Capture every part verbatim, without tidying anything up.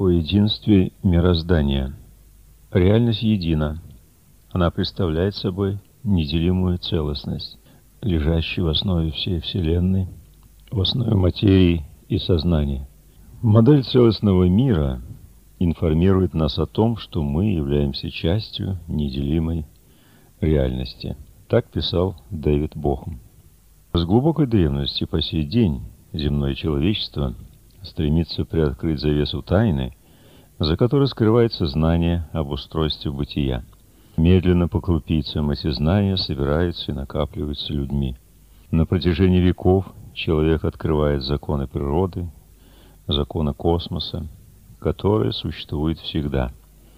о единстве мироздания. Реальность едина. Она представляет собой неделимую целостность, лежащую в основе всей Вселенной, в основе материи и сознания. Модель целостного мира информирует нас о том, что мы являемся частью неделимой реальности. Так писал Дэвид Бохум. С глубокой древности по сей день земное человечество стремится приоткрыть завесу тайны, за которой скрывается знание об устройстве бытия. Медленно по крупицам эти знания собираются и накапливаются людьми. На протяжении веков человек открывает законы природы, законы космоса, которые существуют всегда.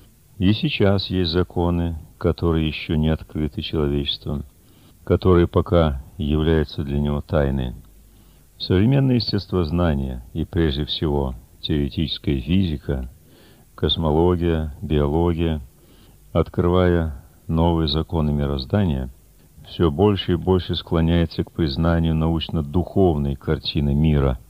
И сейчас есть законы, которые еще не открыты человечеством, которые пока являются для него тайной. Современное естествознание и, прежде всего, теоретическая физика, космология, биология, открывая новые законы мироздания, все больше и больше склоняется к признанию научно-духовной картины мира.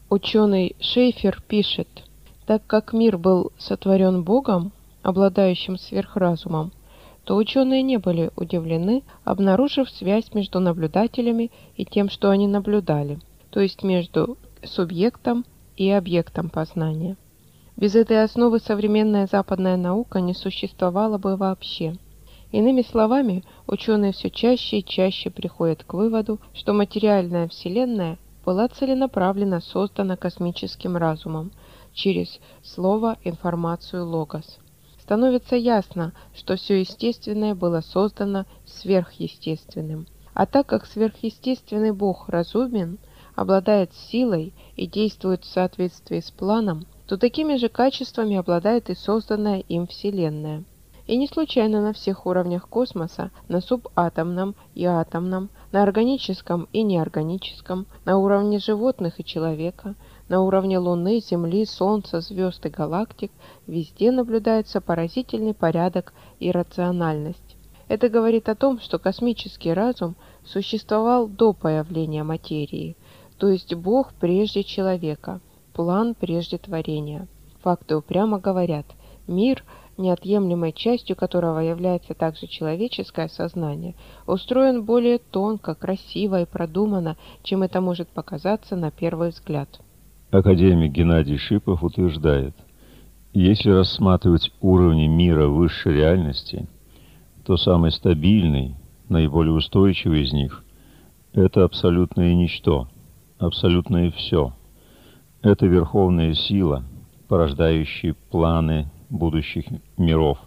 Ученый Шейфер пишет: так как мир был сотворен Богом, обладающим сверхразумом, то ученые не были удивлены, обнаружив связь между наблюдателями и тем, что они наблюдали, то есть между субъектом и объектом познания. Без этой основы современная западная наука не существовала бы вообще. Иными словами, ученые все чаще и чаще приходят к выводу, что материальная Вселенная была целенаправленно создана космическим разумом через слово, информацию, логос. Становится ясно, что все естественное было создано сверхъестественным. А так как сверхъестественный Бог разумен, обладает силой и действует в соответствии с планом, то такими же качествами обладает и созданная им Вселенная. И не случайно на всех уровнях космоса, на субатомном и атомном, на органическом и неорганическом, на уровне животных и человека, на уровне Луны, Земли, Солнца, звезд и галактик, везде наблюдается поразительный порядок и рациональность. Это говорит о том, что космический разум существовал до появления материи, то есть Бог прежде человека, план прежде творения. Факты упрямо говорят: мир, неотъемлемой частью которого является также человеческое сознание, устроен более тонко, красиво и продуманно, чем это может показаться на первый взгляд. Академик Геннадий Шипов утверждает: если рассматривать уровни мира высшей реальности, то самый стабильный, наиболее устойчивый из них – это абсолютное ничто, абсолютное все. Это верховная сила, порождающая планы будущих миров.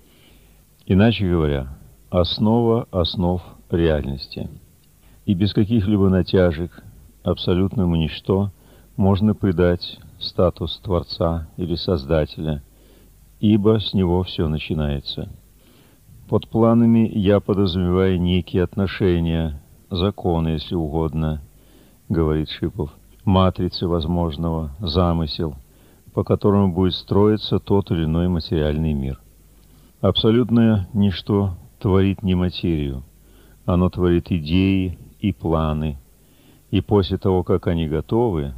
Иначе говоря, основа основ реальности. И без каких-либо натяжек абсолютному ничто можно придать статус Творца или Создателя, ибо с него все начинается. Под планами я подразумеваю некие отношения, законы, если угодно, говорит Шипов, матрицы возможного, замысел, по которому будет строиться тот или иной материальный мир. Абсолютное ничто творит не материю, оно творит идеи и планы, и после того, как они готовы,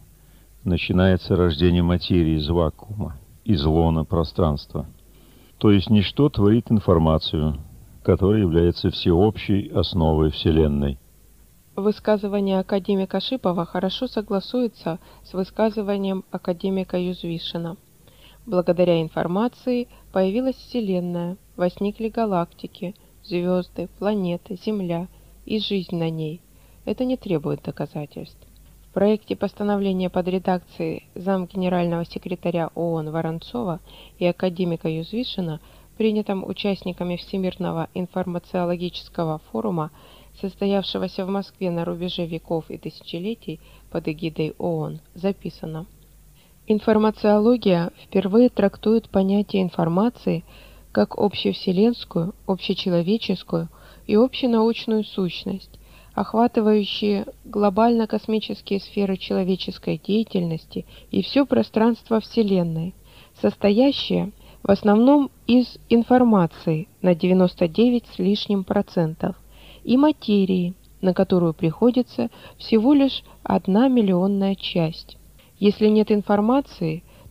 начинается рождение материи из вакуума, из лона пространства. То есть ничто творит информацию, которая является всеобщей основой Вселенной. Высказывание академика Шипова хорошо согласуется с высказыванием академика Юзвишина. Благодаря информации появилась Вселенная, возникли галактики, звезды, планеты, Земля и жизнь на ней. Это не требует доказательств. В проекте постановления под редакцией замгенерального секретаря ООН Воронцова и академика Юзвишина, принятом участниками Всемирного информациологического форума, состоявшегося в Москве на рубеже веков и тысячелетий под эгидой ООН, записано: информациология впервые трактует понятие информации как общевселенскую, общечеловеческую и общенаучную сущность, охватывающие глобально-космические сферы человеческой деятельности и все пространство Вселенной, состоящее в основном из информации на девяносто девять с лишним процентов и материи, на которую приходится всего лишь одна миллионная часть. Если нет информации,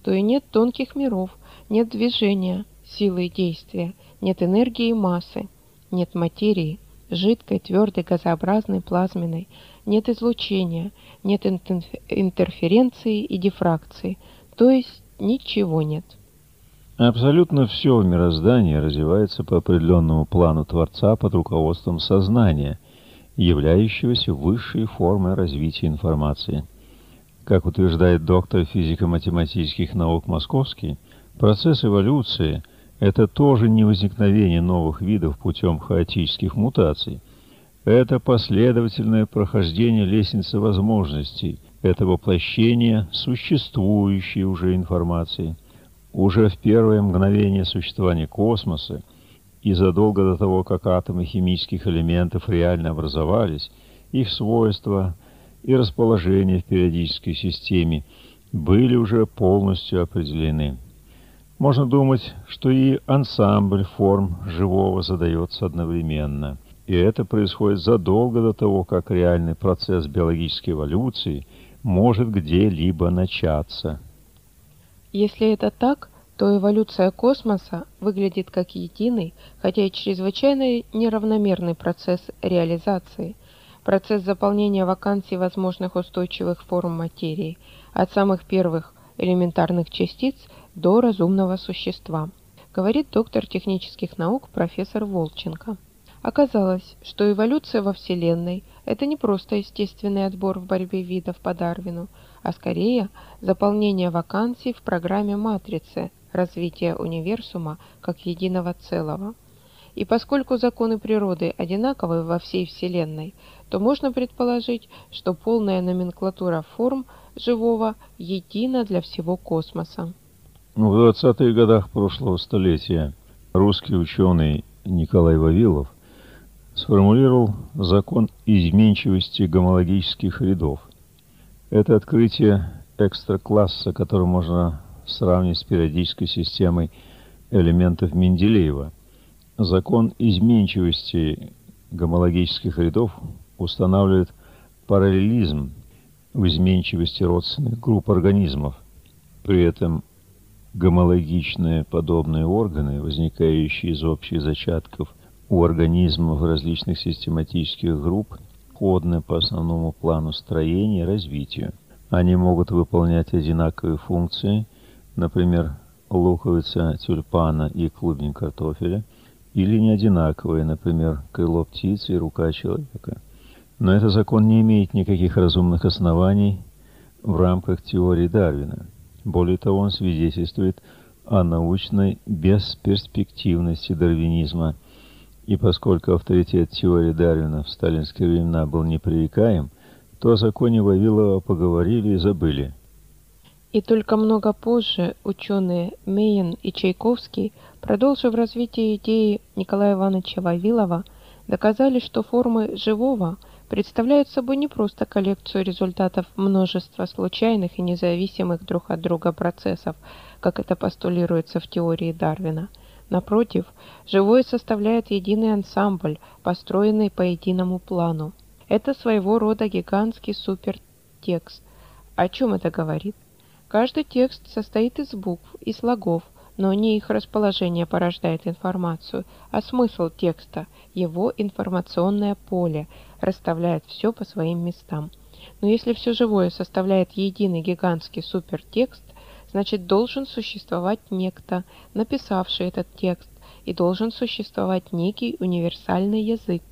то и нет тонких миров, нет движения, силы и действия, нет энергии и массы, нет материи, жидкой, твердой, газообразной, плазменной, нет излучения, нет интерференции и дифракции, то есть ничего нет. Абсолютно все в мироздании развивается по определенному плану Творца под руководством сознания, являющегося высшей формой развития информации. Как утверждает доктор физико-математических наук Московский, процесс эволюции – это тоже не возникновение новых видов путем хаотических мутаций. Это последовательное прохождение лестницы возможностей, это воплощение существующей уже информации. Уже в первое мгновение существования космоса и задолго до того, как атомы химических элементов реально образовались, их свойства и расположение в периодической системе были уже полностью определены. Можно думать, что и ансамбль форм живого задается одновременно, и это происходит задолго до того, как реальный процесс биологической эволюции может где-либо начаться. Если это так, то эволюция космоса выглядит как единый, хотя и чрезвычайно неравномерный процесс реализации, процесс заполнения вакансий возможных устойчивых форм материи, от самых первых элементарных частиц до разумного существа, говорит доктор технических наук профессор Волченко. Оказалось, что эволюция во Вселенной – это не просто естественный отбор в борьбе видов по Дарвину, а скорее заполнение вакансий в программе матрицы развития универсума как единого целого. И поскольку законы природы одинаковы во всей Вселенной, то можно предположить, что полная номенклатура форм живого едина для всего космоса. В двадцатых годах прошлого столетия русский ученый Николай Вавилов сформулировал закон изменчивости гомологических рядов. Это открытие экстракласса, который можно сравнить с периодической системой элементов Менделеева. Закон изменчивости гомологических рядов устанавливает параллелизм в изменчивости родственных групп организмов. При этом гомологичные подобные органы, возникающие из общих зачатков у организмов различных систематических групп, сходны по основному плану строения и развитию. Они могут выполнять одинаковые функции, например, луковица тюльпана и клубень картофеля, или не одинаковые, например, крыло птицы и рука человека. Но этот закон не имеет никаких разумных оснований в рамках теории Дарвина. Более того, он свидетельствует о научной бесперспективности дарвинизма, и поскольку авторитет теории Дарвина в сталинские времена был непререкаем, то о законе Вавилова поговорили и забыли. И только много позже ученые Мейен и Чайковский, продолжив развитие идеи Николая Ивановича Вавилова, доказали, что формы живого представляют собой не просто коллекцию результатов множества случайных и независимых друг от друга процессов, как это постулируется в теории Дарвина. Напротив, живое составляет единый ансамбль, построенный по единому плану. Это своего рода гигантский супертекст. О чем это говорит? Каждый текст состоит из букв и слогов, но не их расположение порождает информацию, а смысл текста, его информационное поле, расставляет все по своим местам. Но если все живое составляет единый гигантский супертекст, значит должен существовать некто, написавший этот текст, и должен существовать некий универсальный язык.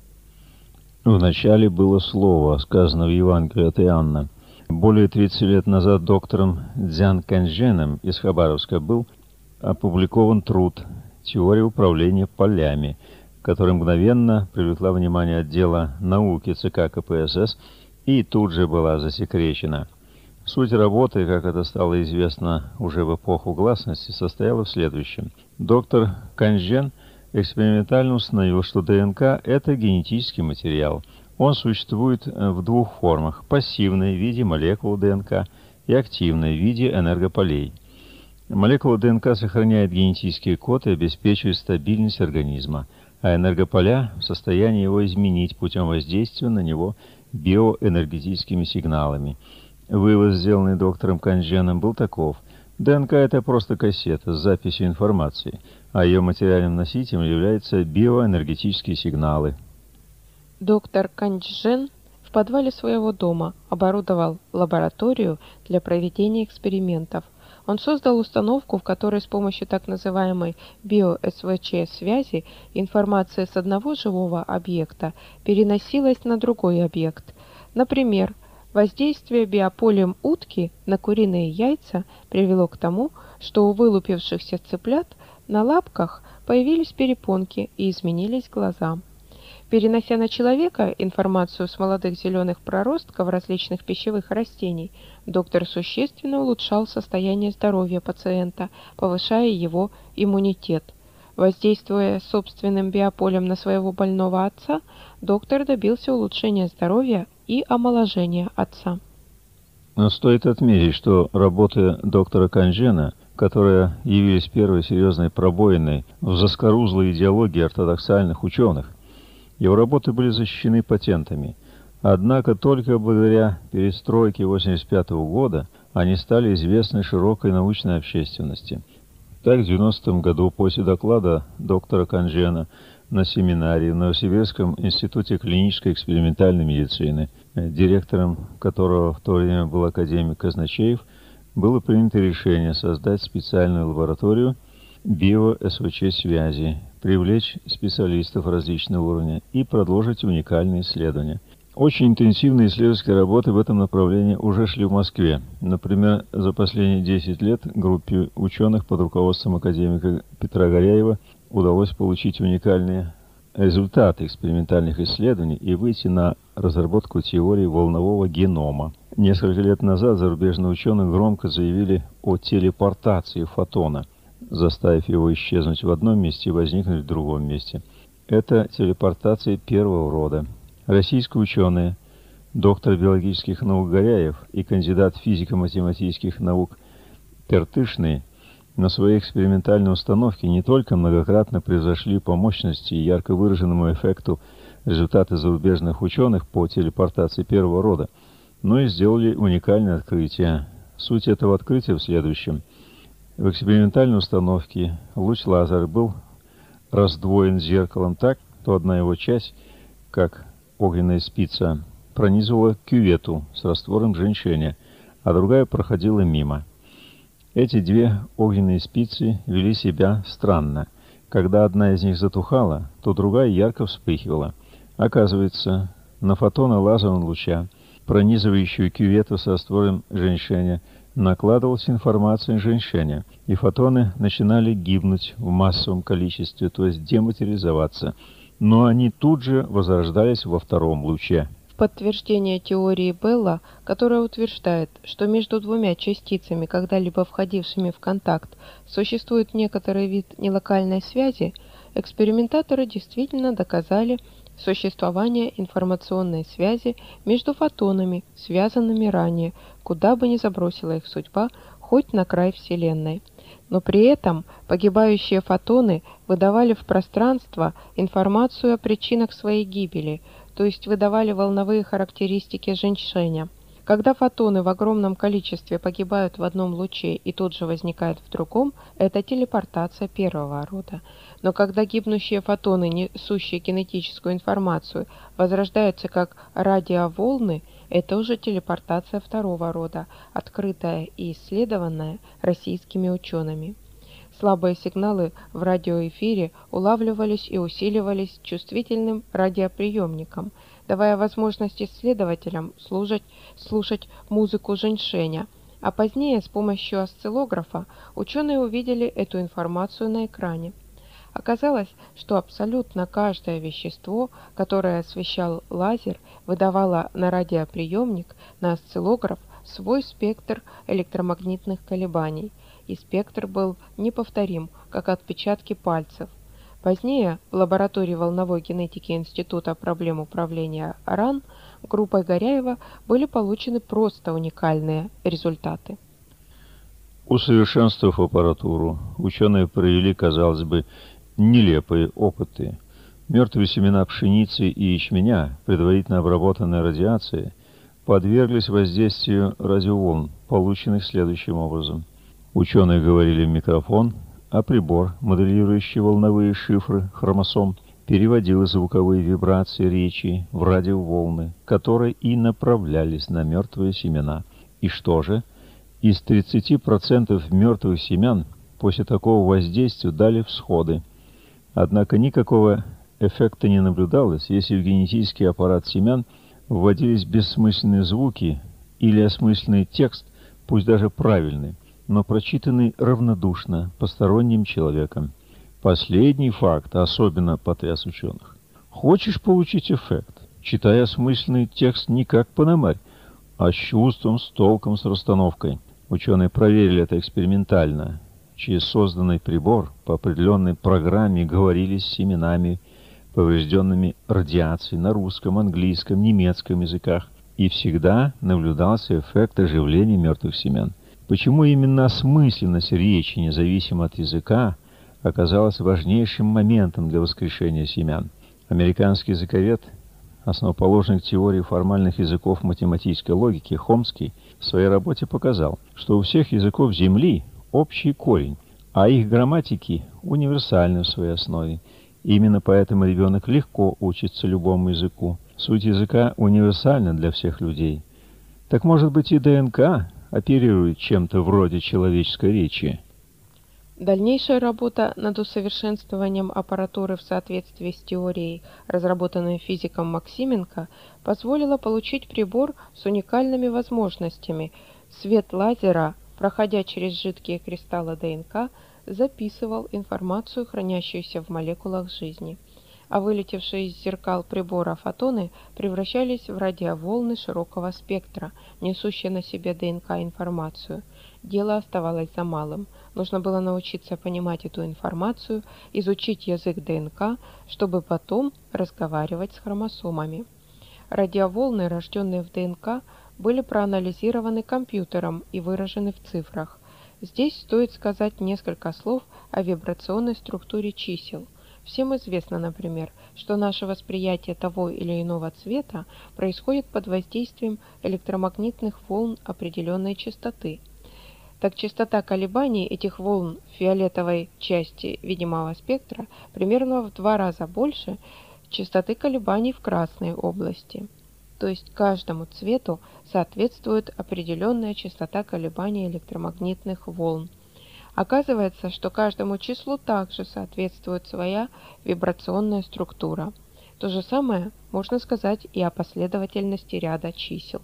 Вначале было слово, сказано в Евангелии от Иоанна. Более тридцати лет назад доктором Дзян Кэньчжэном из Хабаровска был опубликован труд «Теория управления полями», который мгновенно привлекла внимание отдела науки ЦК КПСС и тут же была засекречена. Суть работы, как это стало известно уже в эпоху гласности, состояла в следующем. Доктор Кэньчжэн экспериментально установил, что ДНК – это генетический материал. Он существует в двух формах – пассивной в виде молекул ДНК и активной в виде энергополей. Молекула ДНК сохраняет генетический код и обеспечивает стабильность организма, а энергополя в состоянии его изменить путем воздействия на него биоэнергетическими сигналами. Вывод, сделанный доктором Кэньчжэном, был таков. ДНК – это просто кассета с записью информации, а ее материальным носителем являются биоэнергетические сигналы. Доктор Канджен в подвале своего дома оборудовал лабораторию для проведения экспериментов. Он создал установку, в которой с помощью так называемой био-СВЧ-связи информация с одного живого объекта переносилась на другой объект. Например, воздействие биополем утки на куриные яйца привело к тому, что у вылупившихся цыплят на лапках появились перепонки и изменились глаза. Перенося на человека информацию с молодых зеленых проростков различных пищевых растений, доктор существенно улучшал состояние здоровья пациента, повышая его иммунитет. Воздействуя собственным биополем на своего больного отца, доктор добился улучшения здоровья и омоложения отца. Но стоит отметить, что работы доктора Канджена, которые явились первой серьезной пробоиной в заскорузлой идеологии ортодоксальных ученых, его работы были защищены патентами. Однако только благодаря перестройке восемьдесят пятого года они стали известны широкой научной общественности. Так, в девяностом году, после доклада доктора Канджена на семинаре в Новосибирском институте клинической экспериментальной медицины, директором которого в то время был академик Казначеев, было принято решение создать специальную лабораторию био-СВЧ-связи, привлечь специалистов различного уровня и продолжить уникальные исследования. Очень интенсивные исследовательские работы в этом направлении уже шли в Москве. Например, за последние десять лет группе ученых под руководством академика Петра Горяева удалось получить уникальные результаты экспериментальных исследований и выйти на разработку теории волнового генома. Несколько лет назад зарубежные ученые громко заявили о телепортации фотона, заставив его исчезнуть в одном месте и возникнуть в другом месте. Это телепортация первого рода. Российские ученые, доктор биологических наук Горяев и кандидат физико-математических наук Тертышный на своей экспериментальной установке не только многократно превзошли по мощности и ярко выраженному эффекту результаты зарубежных ученых по телепортации первого рода, но и сделали уникальное открытие. Суть этого открытия в следующем. В экспериментальной установке луч лазера был раздвоен зеркалом так, что одна его часть, как огненная спица, пронизывала кювету с раствором женьшеня, а другая проходила мимо. Эти две огненные спицы вели себя странно. Когда одна из них затухала, то другая ярко вспыхивала. Оказывается, на фотоны лазерного луча, пронизывающую кювету с раствором женьшеня, накладывалась информация женьшеня, и фотоны начинали гибнуть в массовом количестве, то есть дематериализоваться, но они тут же возрождались во втором луче. В подтверждение теории Белла, которая утверждает, что между двумя частицами, когда-либо входившими в контакт, существует некоторый вид нелокальной связи, экспериментаторы действительно доказали существование информационной связи между фотонами, связанными ранее, куда бы ни забросила их судьба, хоть на край Вселенной. Но при этом погибающие фотоны выдавали в пространство информацию о причинах своей гибели, то есть выдавали волновые характеристики женьшеня. Когда фотоны в огромном количестве погибают в одном луче и тут же возникают в другом, это телепортация первого рода. Но когда гибнущие фотоны, несущие кинетическую информацию, возрождаются как радиоволны, это уже телепортация второго рода, открытая и исследованная российскими учеными. Слабые сигналы в радиоэфире улавливались и усиливались чувствительным радиоприемником, давая возможность исследователям слушать, слушать музыку женьшеня, а позднее с помощью осциллографа ученые увидели эту информацию на экране. Оказалось, что абсолютно каждое вещество, которое освещал лазер, выдавало на радиоприемник, на осциллограф, свой спектр электромагнитных колебаний, и спектр был неповторим, как отпечатки пальцев. Позднее в лаборатории волновой генетики Института проблем управления РАН группой Горяева были получены просто уникальные результаты. Усовершенствовав аппаратуру, ученые провели, казалось бы, нелепые опыты. Мертвые семена пшеницы и ячменя, предварительно обработанные радиацией, подверглись воздействию радиоволн, полученных следующим образом. Ученые говорили в микрофон, а прибор, моделирующий волновые шифры хромосом, переводил звуковые вибрации речи в радиоволны, которые и направлялись на мертвые семена. И что же? Из тридцати процентов мертвых семян после такого воздействия дали всходы. Однако никакого эффекта не наблюдалось, если в генетический аппарат семян вводились бессмысленные звуки или осмысленный текст, пусть даже правильный, но прочитанный равнодушно посторонним человеком. Последний факт особенно потряс ученых. Хочешь получить эффект? Читай осмысленный текст не как Пономарь, а с чувством, с толком, с расстановкой. Ученые проверили это экспериментально. Через созданный прибор по определенной программе говорили с семенами, поврежденными радиацией на русском, английском, немецком языках, и всегда наблюдался эффект оживления мертвых семян. Почему именно осмысленность речи, независимо от языка, оказалась важнейшим моментом для воскрешения семян? Американский языковед, основоположник теории формальных языков математической логики Хомский, в своей работе показал, что у всех языков Земли общий корень, а их грамматики универсальны в своей основе. Именно поэтому ребенок легко учится любому языку. Суть языка универсальна для всех людей. Так может быть и ДНК оперирует чем-то вроде человеческой речи? Дальнейшая работа над усовершенствованием аппаратуры в соответствии с теорией, разработанной физиком Максименко, позволила получить прибор с уникальными возможностями. Свет лазера, проходя через жидкие кристаллы ДНК, записывал информацию, хранящуюся в молекулах жизни, а вылетевшие из зеркал прибора фотоны превращались в радиоволны широкого спектра, несущие на себе ДНК информацию. Дело оставалось за малым. Нужно было научиться понимать эту информацию, изучить язык ДНК, чтобы потом разговаривать с хромосомами. Радиоволны, рожденные в ДНК, были проанализированы компьютером и выражены в цифрах. Здесь стоит сказать несколько слов о вибрационной структуре чисел. Всем известно, например, что наше восприятие того или иного цвета происходит под воздействием электромагнитных волн определенной частоты. Так частота колебаний этих волн в фиолетовой части видимого спектра примерно в два раза больше частоты колебаний в красной области. То есть каждому цвету соответствует определенная частота колебаний электромагнитных волн. Оказывается, что каждому числу также соответствует своя вибрационная структура. То же самое можно сказать и о последовательности ряда чисел.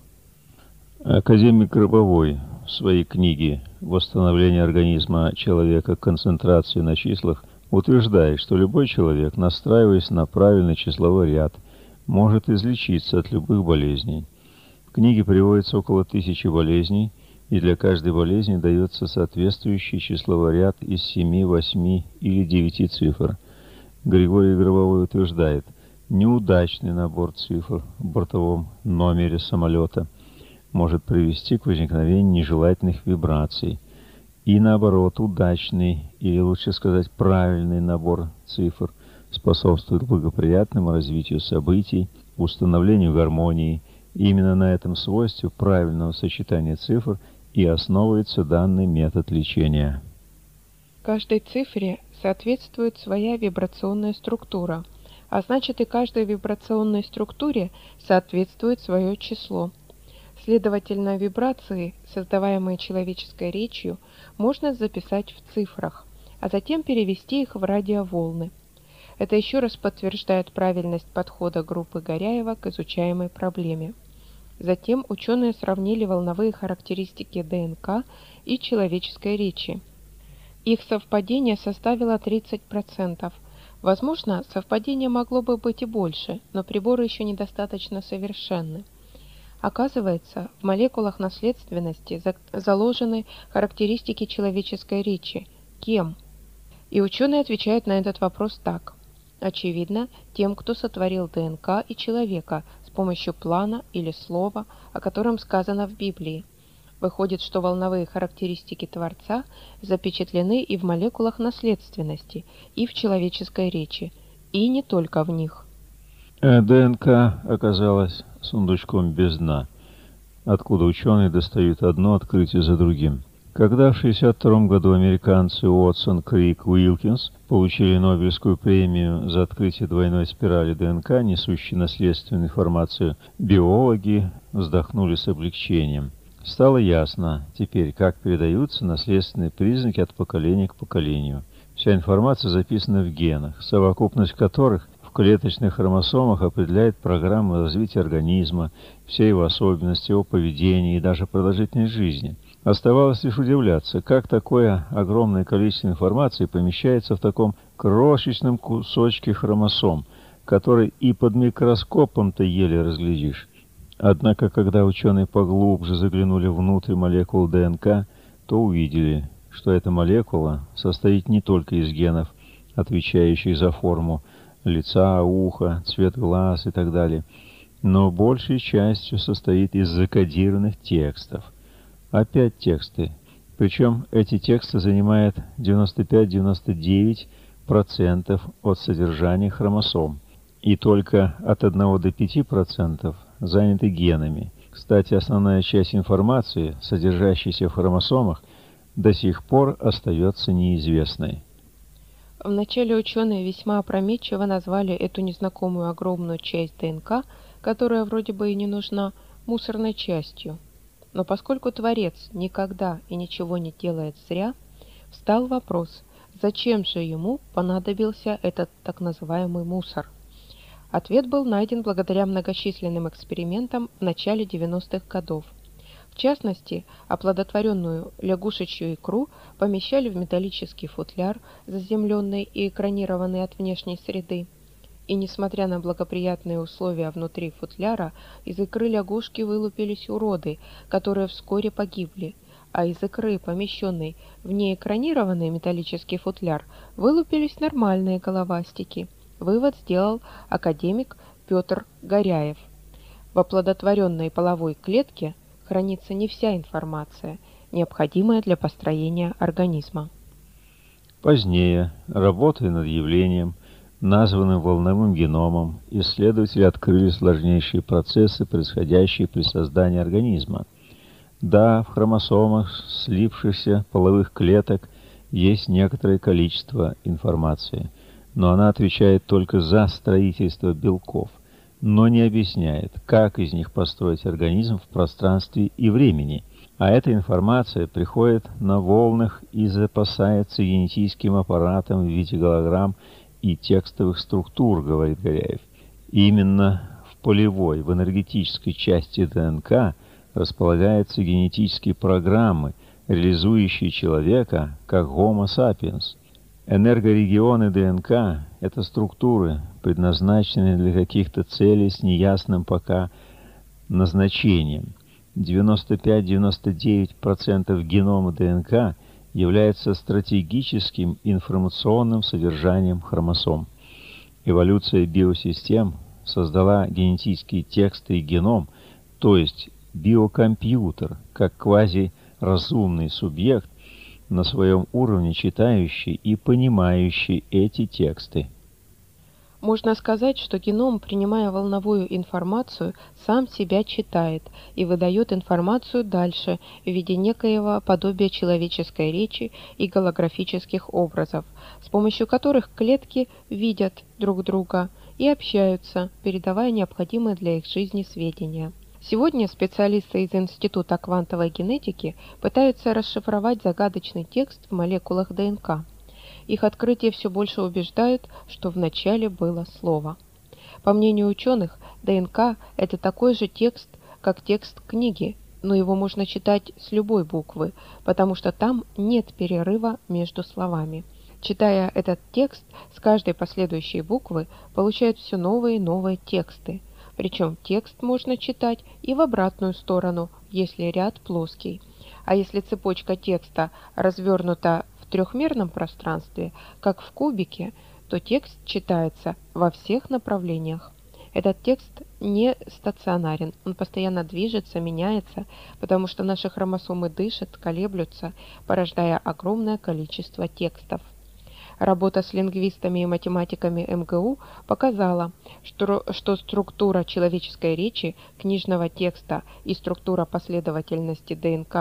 Академик Гробовой в своей книге «Восстановление организма человека. Концентрации на числах» утверждает, что любой человек, настраиваясь на правильный числовой ряд, может излечиться от любых болезней. В книге приводится около тысячи болезней, и для каждой болезни дается соответствующий числовой ряд из семи, восьми или девяти цифр. Григорий Гробовой утверждает, неудачный набор цифр в бортовом номере самолета может привести к возникновению нежелательных вибраций. И наоборот, удачный, или лучше сказать правильный набор цифр способствует благоприятному развитию событий, установлению гармонии. И именно на этом свойстве правильного сочетания цифр и основывается данный метод лечения. Каждой цифре соответствует своя вибрационная структура, а значит и каждой вибрационной структуре соответствует свое число. Следовательно, вибрации, создаваемые человеческой речью, можно записать в цифрах, а затем перевести их в радиоволны. Это еще раз подтверждает правильность подхода группы Горяева к изучаемой проблеме. Затем ученые сравнили волновые характеристики ДНК и человеческой речи. Их совпадение составило тридцать процентов. Возможно, совпадение могло бы быть и больше, но приборы еще недостаточно совершенны. Оказывается, в молекулах наследственности заложены характеристики человеческой речи. Кем? И ученые отвечают на этот вопрос так. Очевидно, тем, кто сотворил ДНК и человека с помощью плана или слова, о котором сказано в Библии. Выходит, что волновые характеристики Творца запечатлены и в молекулах наследственности, и в человеческой речи, и не только в них. ДНК оказалась сундучком без дна, откуда ученые достают одно открытие за другим. Когда в шестьдесят втором году американцы Уотсон, Крик, Уилкинс получили Нобелевскую премию за открытие двойной спирали ДНК, несущей наследственную информацию, биологи вздохнули с облегчением. Стало ясно теперь, как передаются наследственные признаки от поколения к поколению. Вся информация записана в генах, совокупность которых в клеточных хромосомах определяет программу развития организма, все его особенности, его поведение и даже продолжительность жизни. Оставалось лишь удивляться, как такое огромное количество информации помещается в таком крошечном кусочке хромосом, который и под микроскопом-то еле разглядишь. Однако, когда ученые поглубже заглянули внутрь молекул ДНК, то увидели, что эта молекула состоит не только из генов, отвечающих за форму лица, уха, цвет глаз и так далее, но большей частью состоит из закодированных текстов. Опять тексты. Причем эти тексты занимают девяносто пять — девяносто девять процентов от содержания хромосом, и только от одного до пяти процентов заняты генами. Кстати, основная часть информации, содержащейся в хромосомах, до сих пор остается неизвестной. Вначале ученые весьма опрометчиво назвали эту незнакомую огромную часть ДНК, которая вроде бы и не нужна, мусорной частью. Но поскольку Творец никогда и ничего не делает зря, встал вопрос, зачем же ему понадобился этот так называемый мусор? Ответ был найден благодаря многочисленным экспериментам в начале девяностых годов. В частности, оплодотворенную лягушечью икру помещали в металлический футляр, заземленный и экранированный от внешней среды. И несмотря на благоприятные условия внутри футляра, из икры лягушки вылупились уроды, которые вскоре погибли, а из икры, помещенной в неэкранированный металлический футляр, вылупились нормальные головастики. Вывод сделал академик Петр Горяев. В оплодотворенной половой клетке хранится не вся информация, необходимая для построения организма. Позднее, работая над явлением, названным волновым геномом, исследователи открыли сложнейшие процессы, происходящие при создании организма. Да, в хромосомах слипшихся половых клеток есть некоторое количество информации, но она отвечает только за строительство белков, но не объясняет, как из них построить организм в пространстве и времени. А эта информация приходит на волнах и запасается генетическим аппаратом в виде голограмм и текстовых структур, говорит Горяев. И именно в полевой, в энергетической части ДНК располагаются генетические программы, реализующие человека как Homo sapiens. Энергорегионы ДНК – это структуры, предназначенные для каких-то целей с неясным пока назначением. девяносто пять — девяносто девять процентов генома ДНК является стратегическим информационным содержанием хромосом. Эволюция биосистем создала генетические тексты и геном, то есть биокомпьютер, как квазиразумный субъект, на своем уровне читающий и понимающий эти тексты. Можно сказать, что геном, принимая волновую информацию, сам себя читает и выдает информацию дальше в виде некоего подобия человеческой речи и голографических образов, с помощью которых клетки видят друг друга и общаются, передавая необходимые для их жизни сведения. Сегодня специалисты из Института квантовой генетики пытаются расшифровать загадочный текст в молекулах ДНК. Их открытия все больше убеждают, что вначале было слово. По мнению ученых, ДНК – это такой же текст, как текст книги, но его можно читать с любой буквы, потому что там нет перерыва между словами. Читая этот текст, с каждой последующей буквы получают все новые и новые тексты. Причем текст можно читать и в обратную сторону, если ряд плоский. А если цепочка текста развернута в трехмерном пространстве, как в кубике, то текст читается во всех направлениях. Этот текст не стационарен, он постоянно движется, меняется, потому что наши хромосомы дышат, колеблются, порождая огромное количество текстов. Работа с лингвистами и математиками эм гэ у показала, что, что структура человеческой речи, книжного текста и структура последовательности ДНК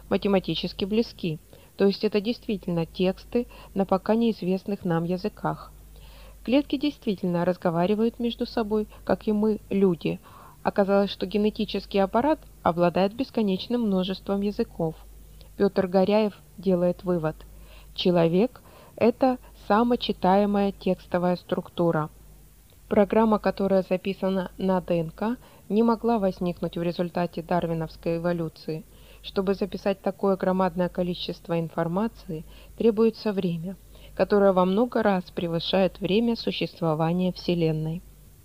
математически близки, то есть это действительно тексты на пока неизвестных нам языках. Клетки действительно разговаривают между собой, как и мы, люди. Оказалось, что генетический аппарат обладает бесконечным множеством языков. Петр Горяев делает вывод: человек – это самочитаемая текстовая структура. Программа, которая записана на ДНК, не могла возникнуть в результате дарвиновской эволюции. Чтобы записать такое громадное количество информации, требуется время, которое во много раз превышает время существования Вселенной.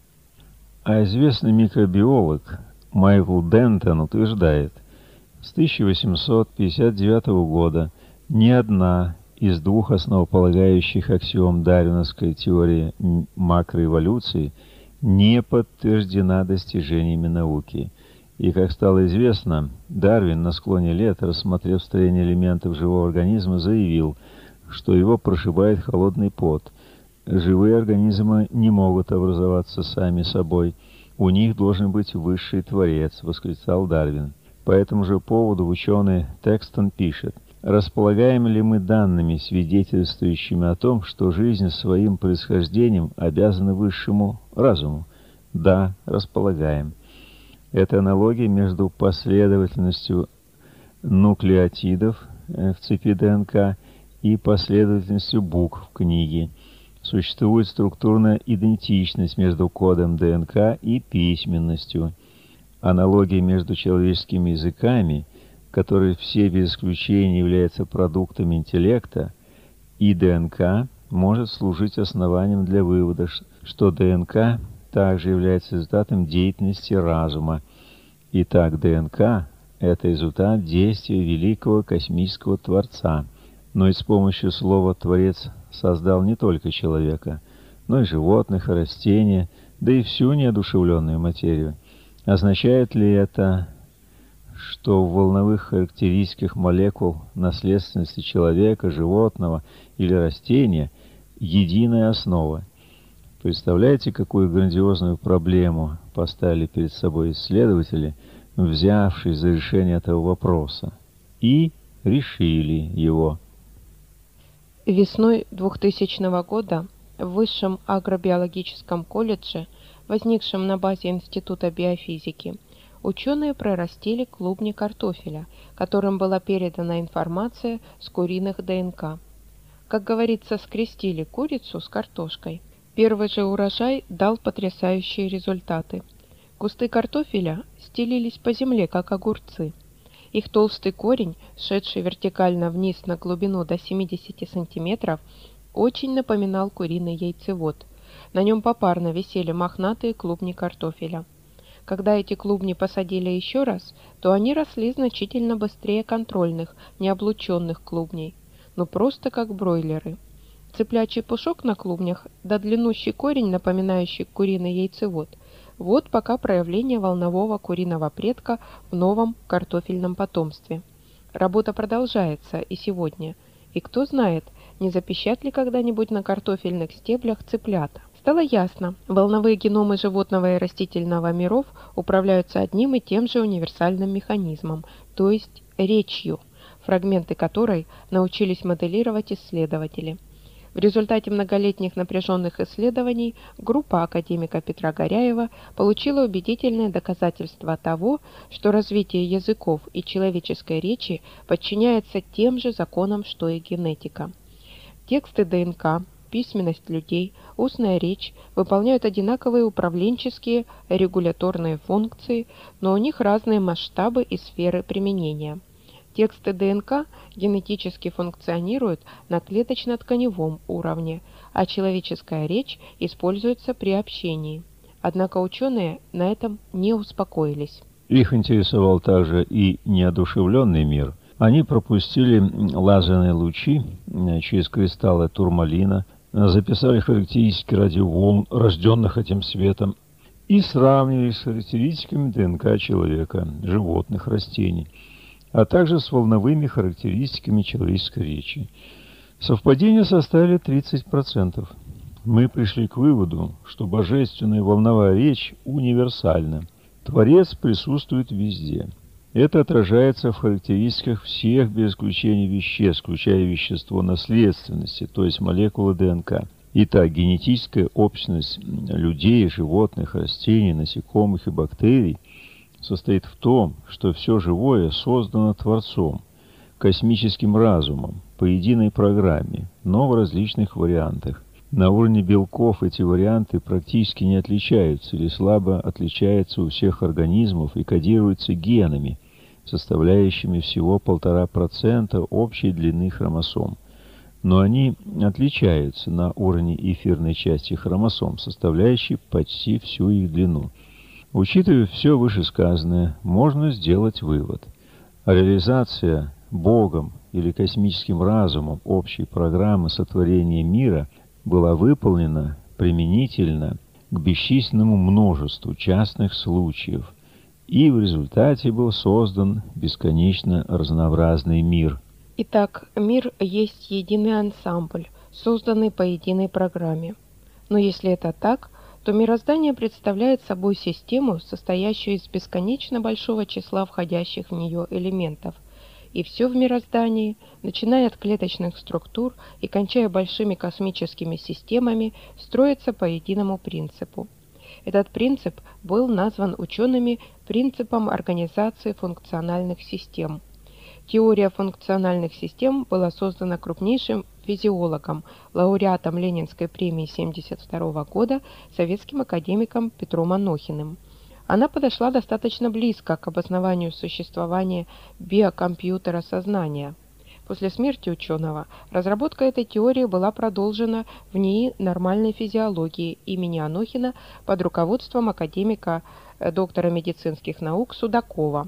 А известный микробиолог Майкл Дентон утверждает, с тысяча восемьсот пятьдесят девятого года ни одна из двух основополагающих аксиом дарвиновской теории макроэволюции не подтверждена достижениями науки. И, как стало известно, Дарвин на склоне лет, рассмотрев строение элементов живого организма, заявил, что его прошибает холодный пот. Живые организмы не могут образоваться сами собой. У них должен быть высший творец, восклицал Дарвин. По этому же поводу ученый Текстон пишет: «Располагаем ли мы данными, свидетельствующими о том, что жизнь своим происхождением обязана высшему разуму? Да, располагаем». Это аналогия между последовательностью нуклеотидов в цепи ДНК и последовательностью букв в книге. Существует структурная идентичность между кодом ДНК и письменностью. Аналогия между человеческими языками, которые все без исключения являются продуктами интеллекта, и ДНК может служить основанием для вывода, что ДНК также является результатом деятельности разума. Итак, ДНК – это результат действия великого космического Творца. Но и с помощью слова «Творец» создал не только человека, но и животных, и растения, да и всю неодушевленную материю. Означает ли это, что в волновых характеристиках молекул наследственности человека, животного или растения единая основа? Представляете, какую грандиозную проблему поставили перед собой исследователи, взявшись за решение этого вопроса, и решили его. Весной двухтысячного года в Высшем агробиологическом колледже, возникшем на базе Института биофизики, ученые прорастили клубни картофеля, которым была передана информация с куриных ДНК. Как говорится, скрестили курицу с картошкой. Первый же урожай дал потрясающие результаты. Кусты картофеля стелились по земле, как огурцы. Их толстый корень, шедший вертикально вниз на глубину до семидесяти сантиметров, очень напоминал куриный яйцевод. На нем попарно висели мохнатые клубни картофеля. Когда эти клубни посадили еще раз, то они росли значительно быстрее контрольных, необлученных клубней, но просто как бройлеры. Цыплячий пушок на клубнях, да длиннущий корень, напоминающий куриный яйцевод. Вот пока проявление волнового куриного предка в новом картофельном потомстве. Работа продолжается и сегодня. И кто знает, не запищат ли когда-нибудь на картофельных стеблях цыплята. Стало ясно, волновые геномы животного и растительного миров управляются одним и тем же универсальным механизмом, то есть речью, фрагменты которой научились моделировать исследователи. В результате многолетних напряженных исследований группа академика Петра Горяева получила убедительное доказательство того, что развитие языков и человеческой речи подчиняется тем же законам, что и генетика. Тексты ДНК, письменность людей, устная речь выполняют одинаковые управленческие регуляторные функции, но у них разные масштабы и сферы применения. Тексты ДНК генетически функционируют на клеточно-тканевом уровне, а человеческая речь используется при общении. Однако ученые на этом не успокоились. Их интересовал также и неодушевленный мир. Они пропустили лазерные лучи через кристаллы турмалина, записали характеристики радиоволн, рожденных этим светом, и сравнивали с характеристиками ДНК человека, животных, растений, а также с волновыми характеристиками человеческой речи. Совпадения составили тридцать процентов. Мы пришли к выводу, что божественная волновая речь универсальна. Творец присутствует везде. Это отражается в характеристиках всех без исключения веществ, включая вещество наследственности, то есть молекулы ДНК. Итак, генетическая общность людей, животных, растений, насекомых и бактерий состоит в том, что все живое создано Творцом, космическим разумом, по единой программе, но в различных вариантах. На уровне белков эти варианты практически не отличаются или слабо отличаются у всех организмов и кодируются генами, составляющими всего полтора процента общей длины хромосом. Но они отличаются на уровне эфирной части хромосом, составляющей почти всю их длину. Учитывая все вышесказанное, можно сделать вывод. Реализация Богом или космическим разумом общей программы сотворения мира была выполнена применительно к бесчисленному множеству частных случаев, и в результате был создан бесконечно разнообразный мир. Итак, мир есть единый ансамбль, созданный по единой программе. Но если это так, то мироздание представляет собой систему, состоящую из бесконечно большого числа входящих в нее элементов. И все в мироздании, начиная от клеточных структур и кончая большими космическими системами, строится по единому принципу. Этот принцип был назван учеными принципом организации функциональных систем. Теория функциональных систем была создана крупнейшим физиологом, лауреатом Ленинской премии тысяча девятьсот семьдесят второго года, советским академиком Петром Анохиным. Она подошла достаточно близко к обоснованию существования биокомпьютера сознания. После смерти ученого разработка этой теории была продолжена в НИИ нормальной физиологии имени Анохина под руководством академика, доктора медицинских наук Судакова.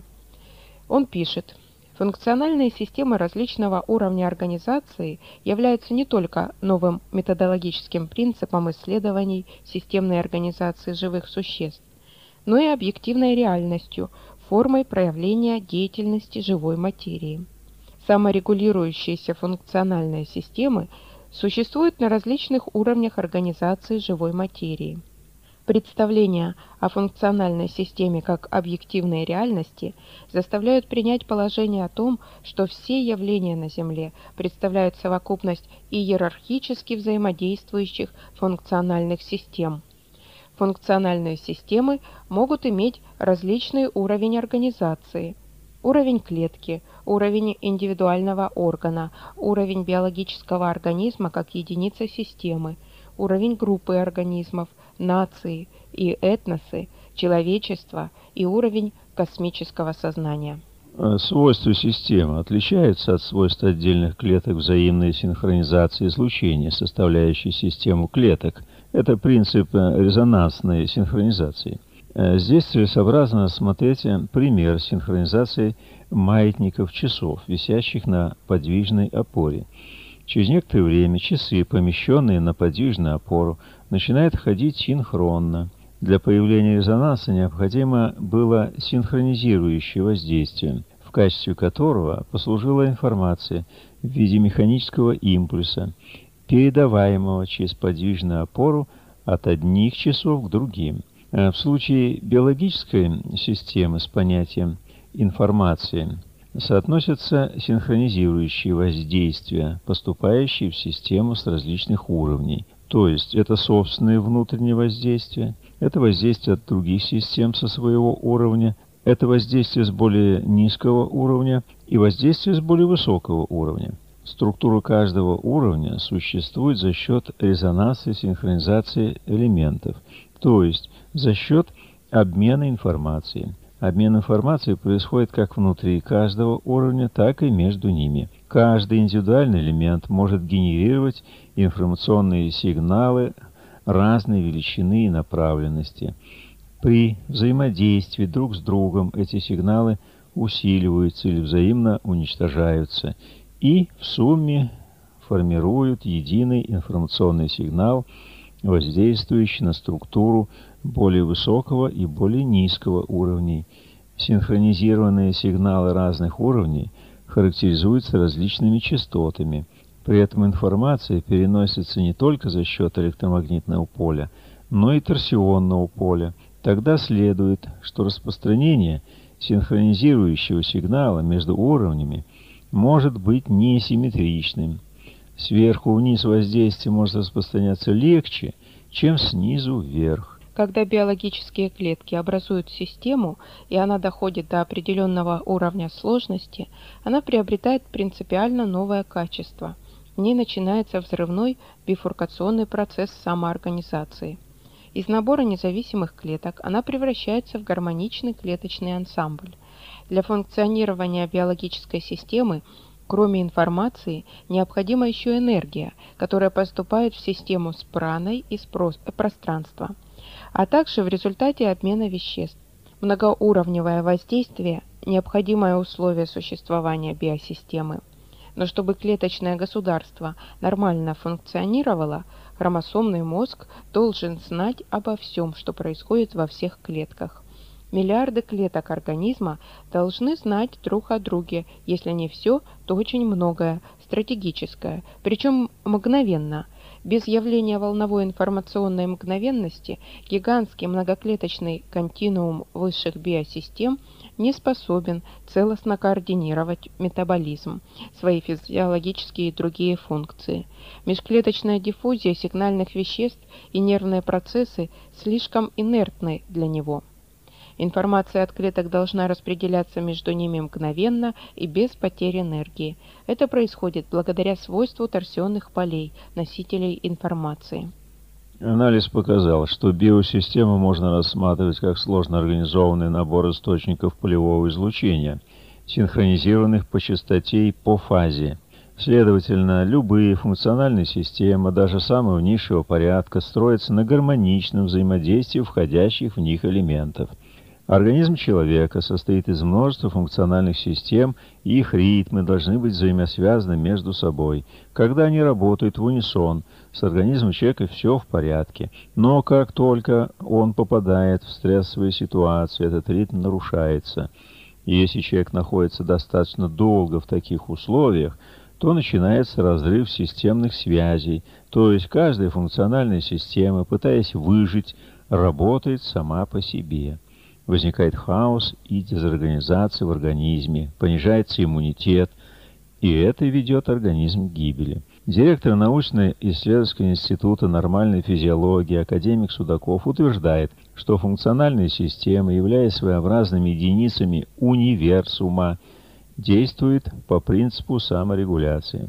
Он пишет: функциональные системы различного уровня организации являются не только новым методологическим принципом исследований системной организации живых существ, но и объективной реальностью, формой проявления деятельности живой материи. Саморегулирующиеся функциональные системы существуют на различных уровнях организации живой материи. Представления о функциональной системе как объективной реальности заставляют принять положение о том, что все явления на Земле представляют совокупность иерархически взаимодействующих функциональных систем. Функциональные системы могут иметь различный уровень организации: уровень клетки, уровень индивидуального органа, уровень биологического организма как единицы системы, уровень группы организмов, нации и этносы, человечества и уровень космического сознания. Свойства системы отличаются от свойств отдельных клеток взаимной синхронизации излучения, составляющей систему клеток. Это принцип резонансной синхронизации. Здесь целесообразно смотреть пример синхронизации маятников часов, висящих на подвижной опоре. Через некоторое время часы, помещенные на подвижную опору, начинают ходить синхронно. Для появления резонанса необходимо было синхронизирующее воздействие, в качестве которого послужила информация в виде механического импульса, передаваемого через подвижную опору от одних часов к другим. В случае биологической системы с понятием информации соотносятся синхронизирующие воздействия, поступающие в систему с различных уровней. То есть это собственные внутренние воздействия, это воздействие от других систем со своего уровня, это воздействие с более низкого уровня и воздействие с более высокого уровня. Структура каждого уровня существует за счет резонанса и синхронизации элементов, то есть за счет обмена информацией. Обмен информацией происходит как внутри каждого уровня, так и между ними. Каждый индивидуальный элемент может генерировать информационные сигналы разной величины и направленности. При взаимодействии друг с другом эти сигналы усиливаются или взаимно уничтожаются и в сумме формируют единый информационный сигнал, воздействующий на структуру более высокого и более низкого уровней. Синхронизированные сигналы разных уровней характеризуются различными частотами. При этом информация переносится не только за счет электромагнитного поля, но и торсионного поля. Тогда следует, что распространение синхронизирующего сигнала между уровнями может быть несимметричным. Сверху вниз воздействие может распространяться легче, чем снизу вверх. Когда биологические клетки образуют систему, и она доходит до определенного уровня сложности, она приобретает принципиально новое качество. В ней начинается взрывной бифуркационный процесс самоорганизации. Из набора независимых клеток она превращается в гармоничный клеточный ансамбль. Для функционирования биологической системы, кроме информации, необходима еще энергия, которая поступает в систему с праной из пространства, а также в результате обмена веществ. Многоуровневое воздействие – необходимое условие существования биосистемы. Но чтобы клеточное государство нормально функционировало, хромосомный мозг должен знать обо всем, что происходит во всех клетках. Миллиарды клеток организма должны знать друг о друге, если не все, то очень многое, стратегическое, причем мгновенно. Без явления волновой информационной мгновенности гигантский многоклеточный континуум высших биосистем не способен целостно координировать метаболизм, свои физиологические и другие функции. Межклеточная диффузия сигнальных веществ и нервные процессы слишком инертны для него. Информация от клеток должна распределяться между ними мгновенно и без потери энергии. Это происходит благодаря свойству торсионных полей, носителей информации. Анализ показал, что биосистему можно рассматривать как сложно организованный набор источников полевого излучения, синхронизированных по частоте и по фазе. Следовательно, любые функциональные системы, даже самого низшего порядка, строятся на гармоничном взаимодействии входящих в них элементов. Организм человека состоит из множества функциональных систем, и их ритмы должны быть взаимосвязаны между собой. Когда они работают в унисон, с организмом человека все в порядке. Но как только он попадает в стрессовую ситуацию, этот ритм нарушается. И если человек находится достаточно долго в таких условиях, то начинается разрыв системных связей, то есть каждая функциональная система, пытаясь выжить, работает сама по себе. Возникает хаос и дезорганизация в организме, понижается иммунитет, и это ведет организм к гибели. Директор научно-исследовательского института нормальной физиологии академик Судаков утверждает, что функциональные системы, являясь своеобразными единицами универсума, действуют по принципу саморегуляции.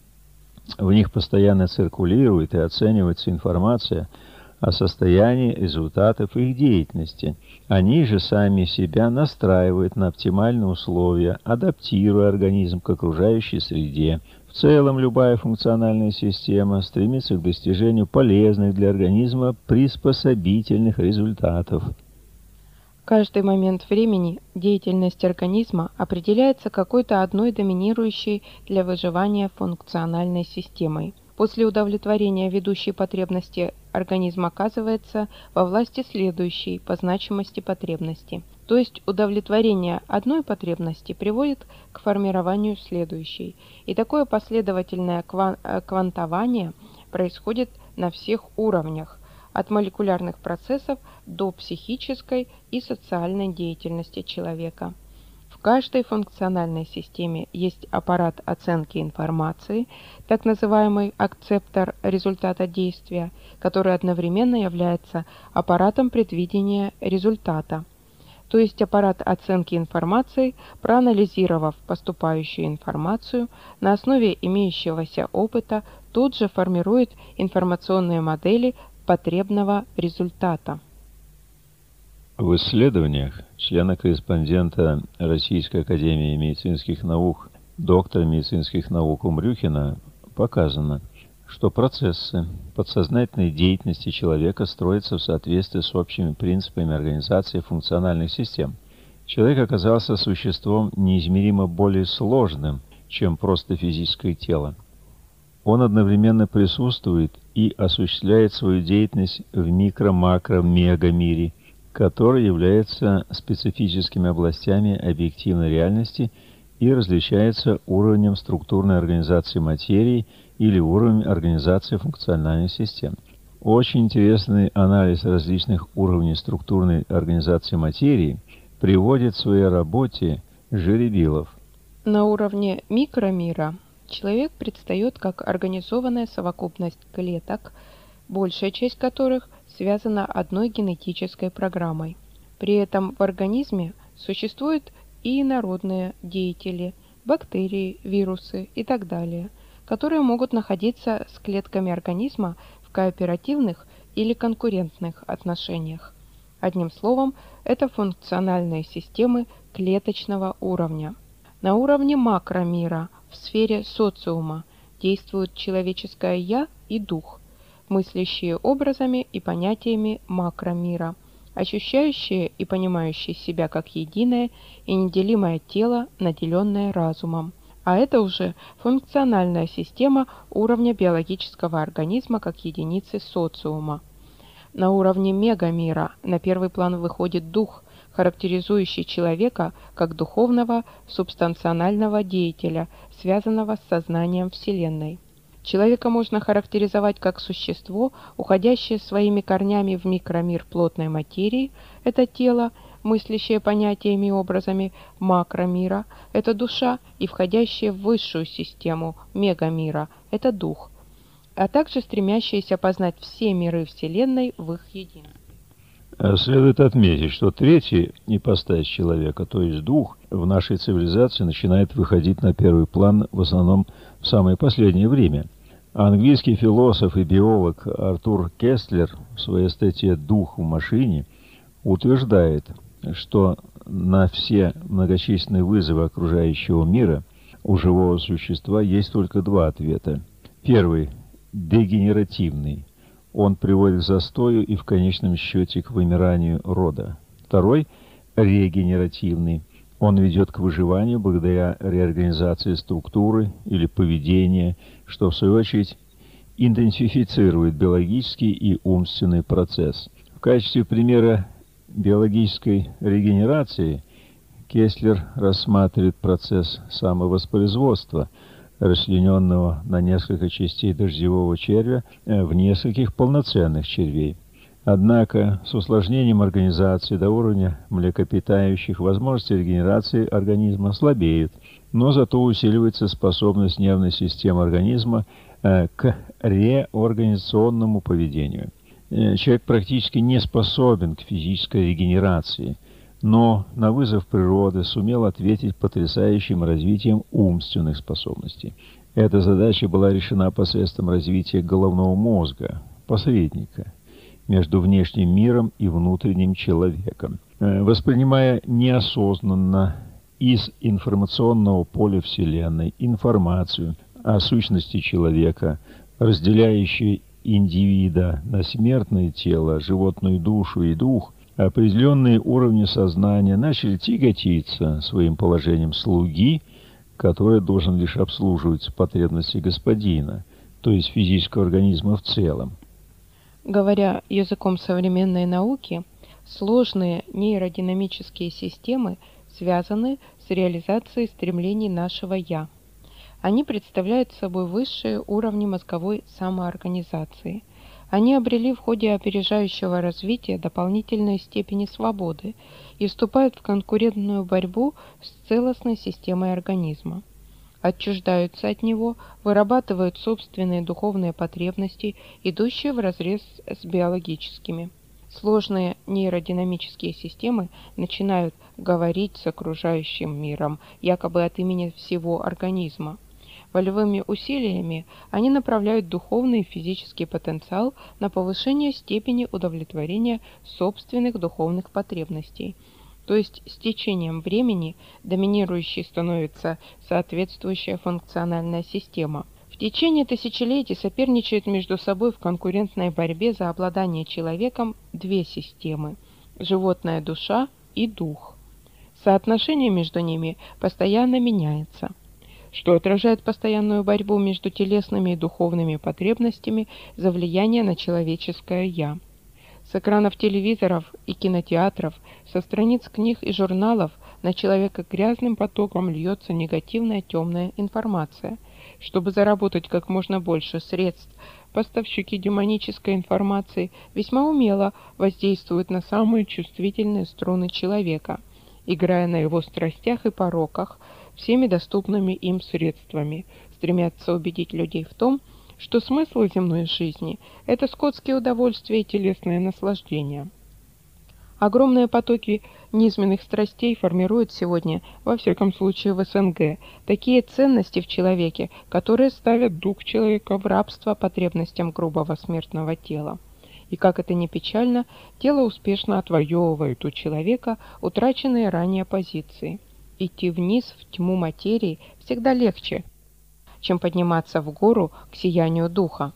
В них постоянно циркулирует и оценивается информация о состоянии результатов их деятельности. Они же сами себя настраивают на оптимальные условия, адаптируя организм к окружающей среде. В целом, любая функциональная система стремится к достижению полезных для организма приспособительных результатов. В каждый момент времени деятельность организма определяется какой-то одной доминирующей для выживания функциональной системой. После удовлетворения ведущей потребности организм оказывается во власти следующей по значимости потребности. То есть удовлетворение одной потребности приводит к формированию следующей. И такое последовательное кван- квантование происходит на всех уровнях, от молекулярных процессов до психической и социальной деятельности человека. В каждой функциональной системе есть аппарат оценки информации, так называемый акцептор результата действия, который одновременно является аппаратом предвидения результата, то есть аппарат оценки информации, проанализировав поступающую информацию на основе имеющегося опыта, тут же формирует информационные модели потребного результата. В исследованиях члена-корреспондента Российской академии медицинских наук, доктора медицинских наук Умрюхина показано, что процессы подсознательной деятельности человека строятся в соответствии с общими принципами организации функциональных систем. Человек оказался существом неизмеримо более сложным, чем просто физическое тело. Он одновременно присутствует и осуществляет свою деятельность в микро-макро-мега-мире, которые являются специфическими областями объективной реальности и различаются уровнем структурной организации материи или уровнем организации функциональных систем. Очень интересный анализ различных уровней структурной организации материи приводит в своей работе Жеребилов. На уровне микромира человек предстает как организованная совокупность клеток, большая часть которых связана одной генетической программой. При этом в организме существуют и инородные деятели, бактерии, вирусы и так далее, которые могут находиться с клетками организма в кооперативных или конкурентных отношениях. Одним словом, это функциональные системы клеточного уровня. На уровне макромира, в сфере социума, действуют человеческое «я» и дух, мыслящие образами и понятиями макромира, ощущающие и понимающие себя как единое и неделимое тело, наделенное разумом. А это уже функциональная система уровня биологического организма как единицы социума. На уровне мегамира на первый план выходит дух, характеризующий человека как духовного субстанционального деятеля, связанного с сознанием Вселенной. Человека можно характеризовать как существо, уходящее своими корнями в микромир плотной материи, это тело, мыслящее понятиями и образами макромира, это душа, и входящее в высшую систему мегамира, это дух, а также стремящиеся познать все миры Вселенной в их единстве. Следует отметить, что третья ипостась человека, то есть дух, в нашей цивилизации начинает выходить на первый план в основном в самое последнее время. Английский философ и биолог Артур Кестлер в своей статье «Дух в машине» утверждает, что на все многочисленные вызовы окружающего мира у живого существа есть только два ответа. Первый – дегенеративный. Он приводит к застою и в конечном счете к вымиранию рода. Второй – регенеративный. Он ведет к выживанию благодаря реорганизации структуры или поведения, что в свою очередь интенсифицирует биологический и умственный процесс. В качестве примера биологической регенерации Кестлер рассматривает процесс самовоспроизводства, расчлененного на несколько частей дождевого червя в нескольких полноценных червей. Однако с усложнением организации до уровня млекопитающих возможности регенерации организма слабеют, но зато усиливается способность нервной системы организма э, к реорганизационному поведению. Э, человек практически не способен к физической регенерации, но на вызов природы сумел ответить потрясающим развитием умственных способностей. Эта задача была решена посредством развития головного мозга, посредника между внешним миром и внутренним человеком. Воспринимая неосознанно из информационного поля Вселенной информацию о сущности человека, разделяющую индивида на смертное тело, животную душу и дух, определенные уровни сознания начали тяготиться своим положением слуги, который должен лишь обслуживать потребности господина, то есть физического организма в целом. Говоря языком современной науки, сложные нейродинамические системы связаны с реализацией стремлений нашего «я». Они представляют собой высшие уровни мозговой самоорганизации. Они обрели в ходе опережающего развития дополнительные степени свободы и вступают в конкурентную борьбу с целостной системой организма. Отчуждаются от него, вырабатывают собственные духовные потребности, идущие вразрез с биологическими. Сложные нейродинамические системы начинают говорить с окружающим миром, якобы от имени всего организма. Волевыми усилиями они направляют духовный и физический потенциал на повышение степени удовлетворения собственных духовных потребностей. То есть с течением времени доминирующей становится соответствующая функциональная система. В течение тысячелетий соперничают между собой в конкурентной борьбе за обладание человеком две системы – животная душа и дух. Соотношение между ними постоянно меняется, что отражает постоянную борьбу между телесными и духовными потребностями за влияние на человеческое «я». С экранов телевизоров и кинотеатров, со страниц книг и журналов на человека грязным потоком льется негативная темная информация. Чтобы заработать как можно больше средств, поставщики демонической информации весьма умело воздействуют на самые чувствительные струны человека. играя на его страстях и пороках всеми доступными им средствами, стремятся убедить людей в том, что смысл земной жизни – это скотские удовольствия и телесное наслаждение. Огромные потоки низменных страстей формируют сегодня, во всяком случае в СНГ, такие ценности в человеке, которые ставят дух человека в рабство потребностям грубого смертного тела. И как это ни печально, тело успешно отвоевывает у человека утраченные ранее позиции. Идти вниз в тьму материи всегда легче, чем подниматься в гору к сиянию духа.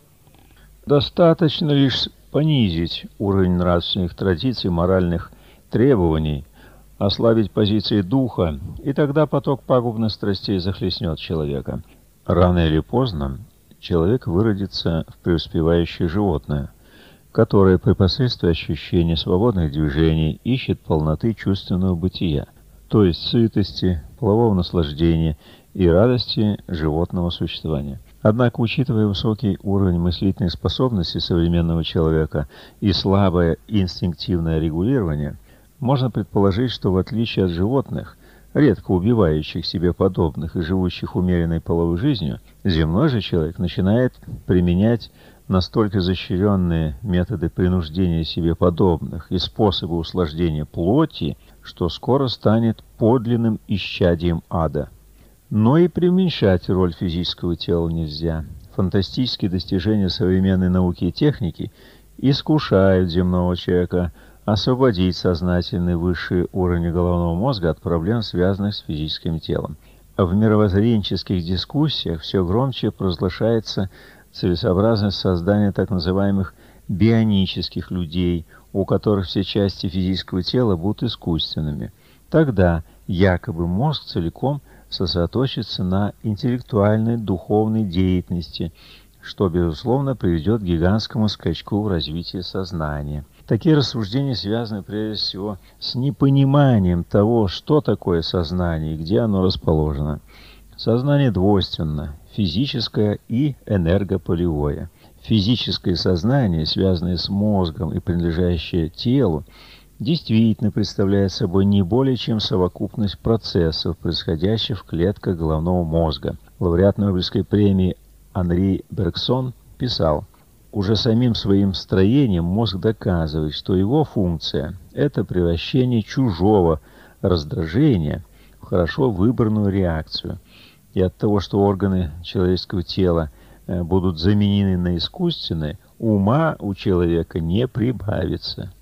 Достаточно лишь понизить уровень нравственных традиций, моральных требований, ослабить позиции духа, и тогда поток пагубных страстей захлестнет человека. Рано или поздно человек выродится в преуспевающее животное, которое при посредстве ощущения свободных движений ищет полноты чувственного бытия, то есть сытости, полового наслаждения и радости животного существования. Однако, учитывая высокий уровень мыслительной способности современного человека и слабое инстинктивное регулирование, можно предположить, что в отличие от животных, редко убивающих себе подобных и живущих умеренной половой жизнью, земной же человек начинает применять настолько изощренные методы принуждения себе подобных и способы услаждения плоти, что скоро станет подлинным исчадием ада. Но и преуменьшать роль физического тела нельзя. Фантастические достижения современной науки и техники искушают земного человека освободить сознательный высший уровень головного мозга от проблем, связанных с физическим телом. В мировоззренческих дискуссиях все громче провозглашается целесообразность создания так называемых бионических людей, у которых все части физического тела будут искусственными. Тогда якобы мозг целиком сосредоточится на интеллектуальной, духовной деятельности, что, безусловно, приведет к гигантскому скачку в развитии сознания. Такие рассуждения связаны прежде всего с непониманием того, что такое сознание и где оно расположено. Сознание двойственно – физическое и энергополевое. Физическое сознание, связанное с мозгом и принадлежащее телу, действительно представляет собой не более чем совокупность процессов, происходящих в клетках головного мозга. Лауреат Нобелевской премии Анри Бергсон писал: «Уже самим своим строением мозг доказывает, что его функция – это превращение чужого раздражения в хорошо выбранную реакцию. И от того, что органы человеческого тела будут заменены на искусственные, ума у человека не прибавится».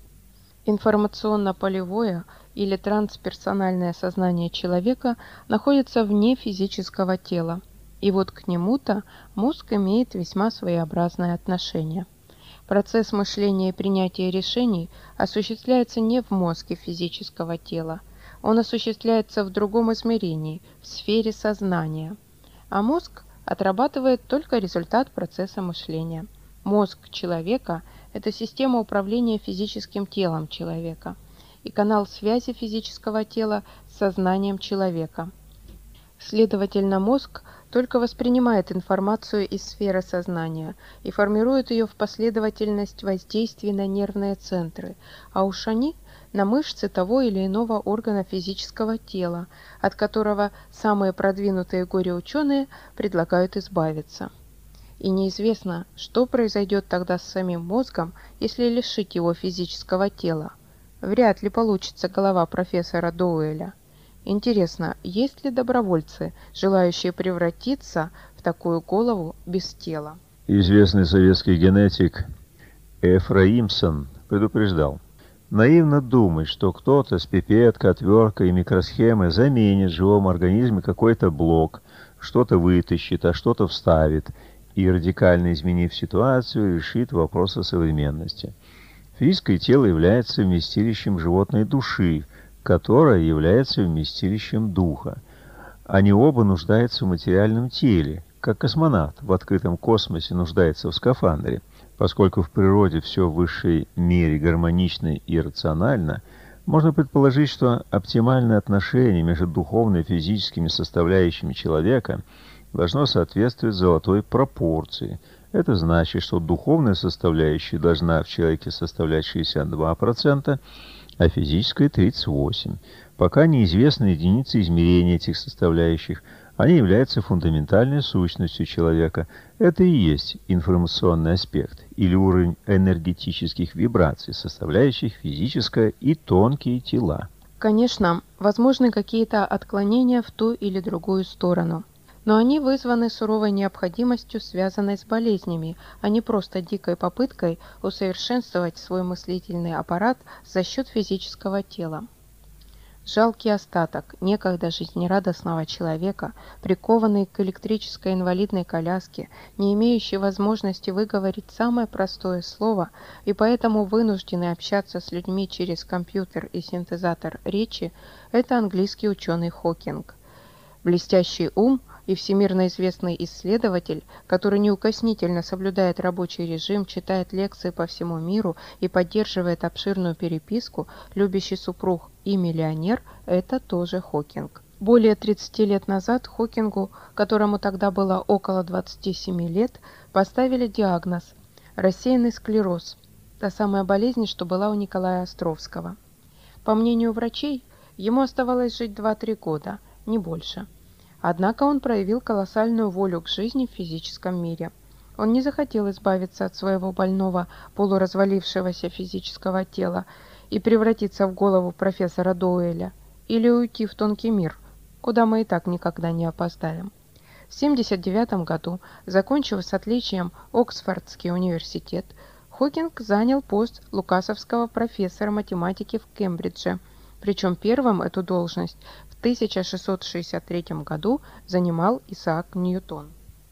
Информационно-полевое или трансперсональное сознание человека находится вне физического тела, и вот к нему-то мозг имеет весьма своеобразное отношение. Процесс мышления и принятия решений осуществляется не в мозге физического тела, он осуществляется в другом измерении, в сфере сознания, а мозг отрабатывает только результат процесса мышления. Мозг человека – это система управления физическим телом человека и канал связи физического тела с сознанием человека. Следовательно, мозг только воспринимает информацию из сферы сознания и формирует ее в последовательность воздействий на нервные центры, а уж они – на мышцы того или иного органа физического тела, от которого самые продвинутые горе-ученые предлагают избавиться. И неизвестно, что произойдет тогда с самим мозгом, если лишить его физического тела. Вряд ли получится голова профессора Доуэля. Интересно, есть ли добровольцы, желающие превратиться в такую голову без тела? Известный советский генетик Эфраимсон предупреждал: наивно думать, что кто-то с пипеткой, отверткой и микросхемой заменит в живом организме какой-то блок, что-то вытащит, а что-то вставит, и, радикально изменив ситуацию, решит вопросы современности. Физическое тело является вместилищем животной души, которое является вместилищем духа. Они оба нуждаются в материальном теле, как космонавт в открытом космосе нуждается в скафандре. Поскольку в природе все в высшей мере гармонично и рационально, можно предположить, что оптимальное отношение между духовной и физическими составляющими человека должно соответствовать золотой пропорции. Это значит, что духовная составляющая должна в человеке составлять шестьдесят два процента, а физическая – тридцать восемь процентов. Пока неизвестны единицы измерения этих составляющих, они являются фундаментальной сущностью человека. Это и есть информационный аспект, или уровень энергетических вибраций, составляющих физическое и тонкие тела. Конечно, возможны какие-то отклонения в ту или другую сторону, но они вызваны суровой необходимостью, связанной с болезнями, а не просто дикой попыткой усовершенствовать свой мыслительный аппарат за счет физического тела. Жалкий остаток некогда жизнерадостного человека, прикованный к электрической инвалидной коляске, не имеющий возможности выговорить самое простое слово и поэтому вынужденный общаться с людьми через компьютер и синтезатор речи, это английский ученый Хокинг. Блестящий ум и всемирно известный исследователь, который неукоснительно соблюдает рабочий режим, читает лекции по всему миру и поддерживает обширную переписку, любящий супруг и миллионер – это тоже Хокинг. Более тридцати лет назад Хокингу, которому тогда было около двадцати семи лет, поставили диагноз – рассеянный склероз, та самая болезнь, что была у Николая Островского. По мнению врачей, ему оставалось жить два-три года, не больше. Однако он проявил колоссальную волю к жизни в физическом мире. Он не захотел избавиться от своего больного, полуразвалившегося физического тела и превратиться в голову профессора Доуэля или уйти в тонкий мир, куда мы и так никогда не опоздаем. В семьдесят девятом году, закончив с отличием Оксфордский университет, Хокинг занял пост лукасовского профессора математики в Кембридже, причем первым эту должность в тысяча шестьсот шестьдесят третьем году занимал Исаак Ньютон.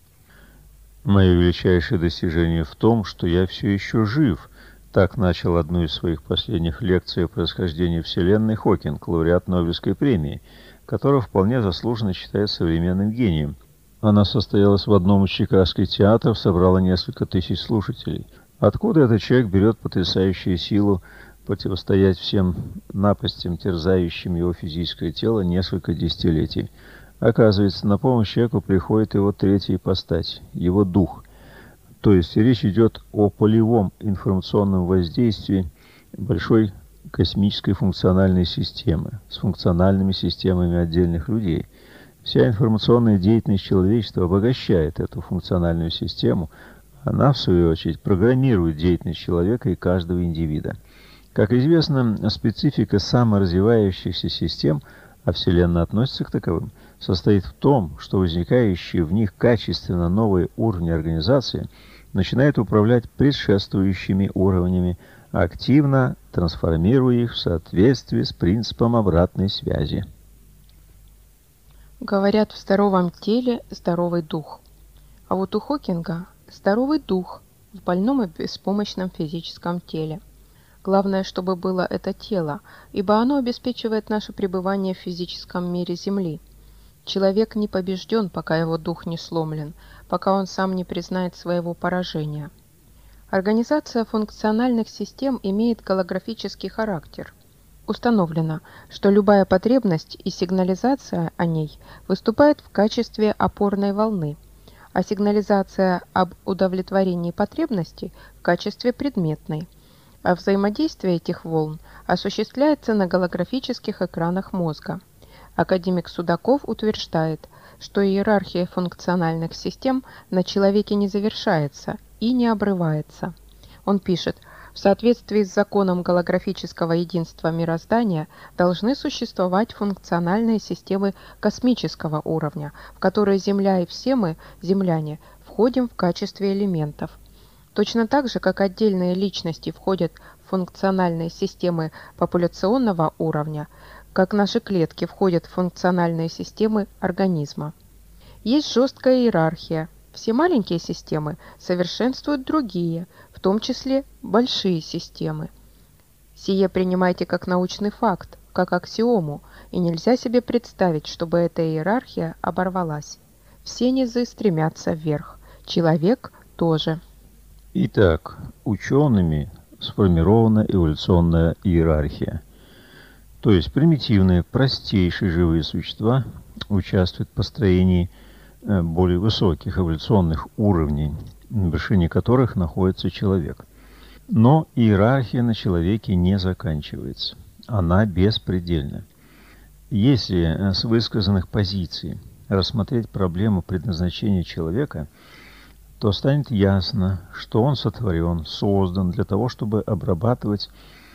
«Мое величайшее достижение в том, что я все еще жив», так начал одну из своих последних лекций о происхождении Вселенной Хокинг, лауреат Нобелевской премии, которого вполне заслуженно считают современным гением. Она состоялась в одном из чикагских театров, собрала несколько тысяч слушателей. Откуда этот человек берет потрясающую силу противостоять всем напастям, терзающим его физическое тело несколько десятилетий? Оказывается, на помощь человеку приходит его третья ипостась, его дух. То есть речь идет о полевом информационном воздействии большой космической функциональной системы с функциональными системами отдельных людей. Вся информационная деятельность человечества обогащает эту функциональную систему. Она, в свою очередь, программирует деятельность человека и каждого индивида. Как известно, специфика саморазвивающихся систем, а Вселенная относится к таковым, состоит в том, что возникающие в них качественно новые уровни организации начинают управлять предшествующими уровнями, активно трансформируя их в соответствии с принципом обратной связи. Говорят, в здоровом теле здоровый дух. А вот у Хокинга здоровый дух в больном и беспомощном физическом теле. Главное, чтобы было это тело, ибо оно обеспечивает наше пребывание в физическом мире Земли. Человек не побежден, пока его дух не сломлен, пока он сам не признает своего поражения. Организация функциональных систем имеет голографический характер. Установлено, что любая потребность и сигнализация о ней выступает в качестве опорной волны, а сигнализация об удовлетворении потребности в качестве предметной. А взаимодействие этих волн осуществляется на голографических экранах мозга. Академик Судаков утверждает, что иерархия функциональных систем на человеке не завершается и не обрывается. Он пишет: в соответствии с законом голографического единства мироздания должны существовать функциональные системы космического уровня, в которые Земля и все мы, земляне, входим в качестве элементов. Точно так же, как отдельные личности входят в функциональные системы популяционного уровня, как наши клетки входят в функциональные системы организма. Есть жесткая иерархия. Все маленькие системы совершенствуют другие, в том числе большие системы. Сие принимайте как научный факт, как аксиому, и нельзя себе представить, чтобы эта иерархия оборвалась. Все низы стремятся вверх, человек тоже. Итак, учеными сформирована эволюционная иерархия. То есть примитивные, простейшие живые существа участвуют в построении более высоких эволюционных уровней, на вершине которых находится человек. Но иерархия на человеке не заканчивается. Она беспредельна. Если с высказанных позиций рассмотреть проблему предназначения человека, то станет ясно, что он сотворен, создан для того, чтобы обрабатывать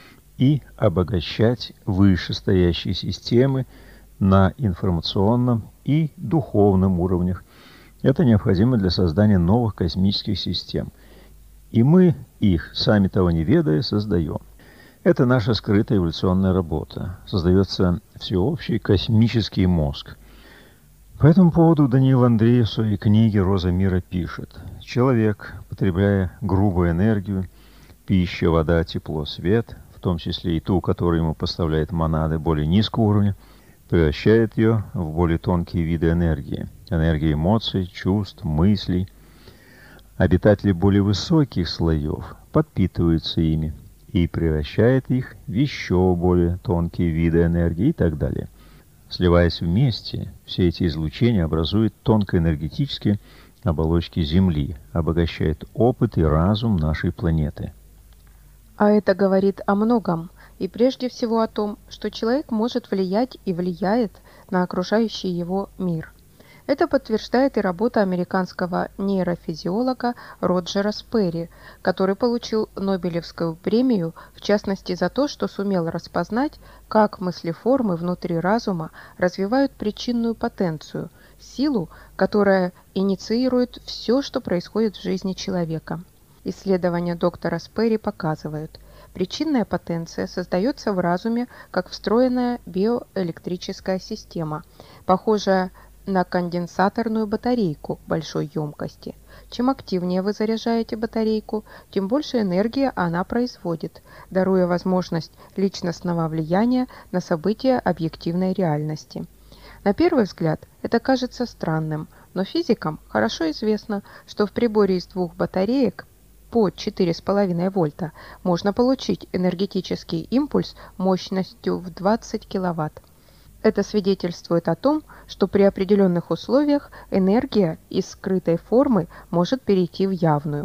и обогащать вышестоящие системы на информационном и духовном уровнях. Это необходимо для создания новых космических систем. И мы их, сами того не ведая, создаем. Это наша скрытая эволюционная работа. Создается всеобщий космический мозг. По этому поводу Даниил Андреев в своей книге «Роза мира» пишет: «Человек, потребляя грубую энергию, пища, вода, тепло, свет, в том числе и ту, которую ему поставляет монады более низкого уровня, превращает ее в более тонкие виды энергии, энергии эмоций, чувств, мыслей. Обитатели более высоких слоев подпитываются ими и превращает их в еще более тонкие виды энергии и так далее. Сливаясь вместе, все эти излучения образуют тонкоэнергетические оболочки Земли, обогащают опыт и разум нашей планеты». А это говорит о многом, и прежде всего о том, что человек может влиять и влияет на окружающий его мир. Это подтверждает и работа американского нейрофизиолога Роджера Сперри, который получил Нобелевскую премию, в частности за то, что сумел распознать, как мыслеформы внутри разума развивают причинную потенцию, силу, которая инициирует все, что происходит в жизни человека. Исследования доктора Сперри показывают, причинная потенция создается в разуме как встроенная биоэлектрическая система, похожая на конденсаторную батарейку большой емкости. Чем активнее вы заряжаете батарейку, тем больше энергии она производит, даруя возможность личностного влияния на события объективной реальности. На первый взгляд это кажется странным, но физикам хорошо известно, что в приборе из двух батареек по четыре с половиной вольта можно получить энергетический импульс мощностью в двадцать киловатт. Это свидетельствует о том, что при определенных условиях энергия из скрытой формы может перейти в явную.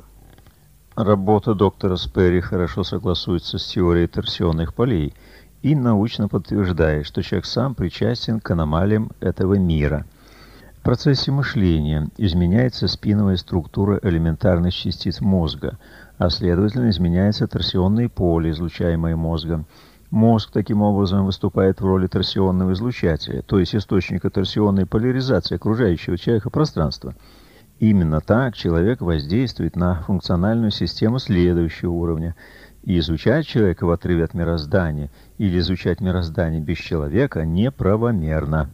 Работа доктора Сперри хорошо согласуется с теорией торсионных полей и научно подтверждает, что человек сам причастен к аномалиям этого мира. В процессе мышления изменяется спиновая структура элементарных частиц мозга, а следовательно изменяется торсионное поле, излучаемое мозгом. Мозг таким образом выступает в роли торсионного излучателя, то есть источника торсионной поляризации окружающего человека пространства. Именно так человек воздействует на функциональную систему следующего уровня. И изучать человека в отрыве от мироздания или изучать мироздание без человека неправомерно.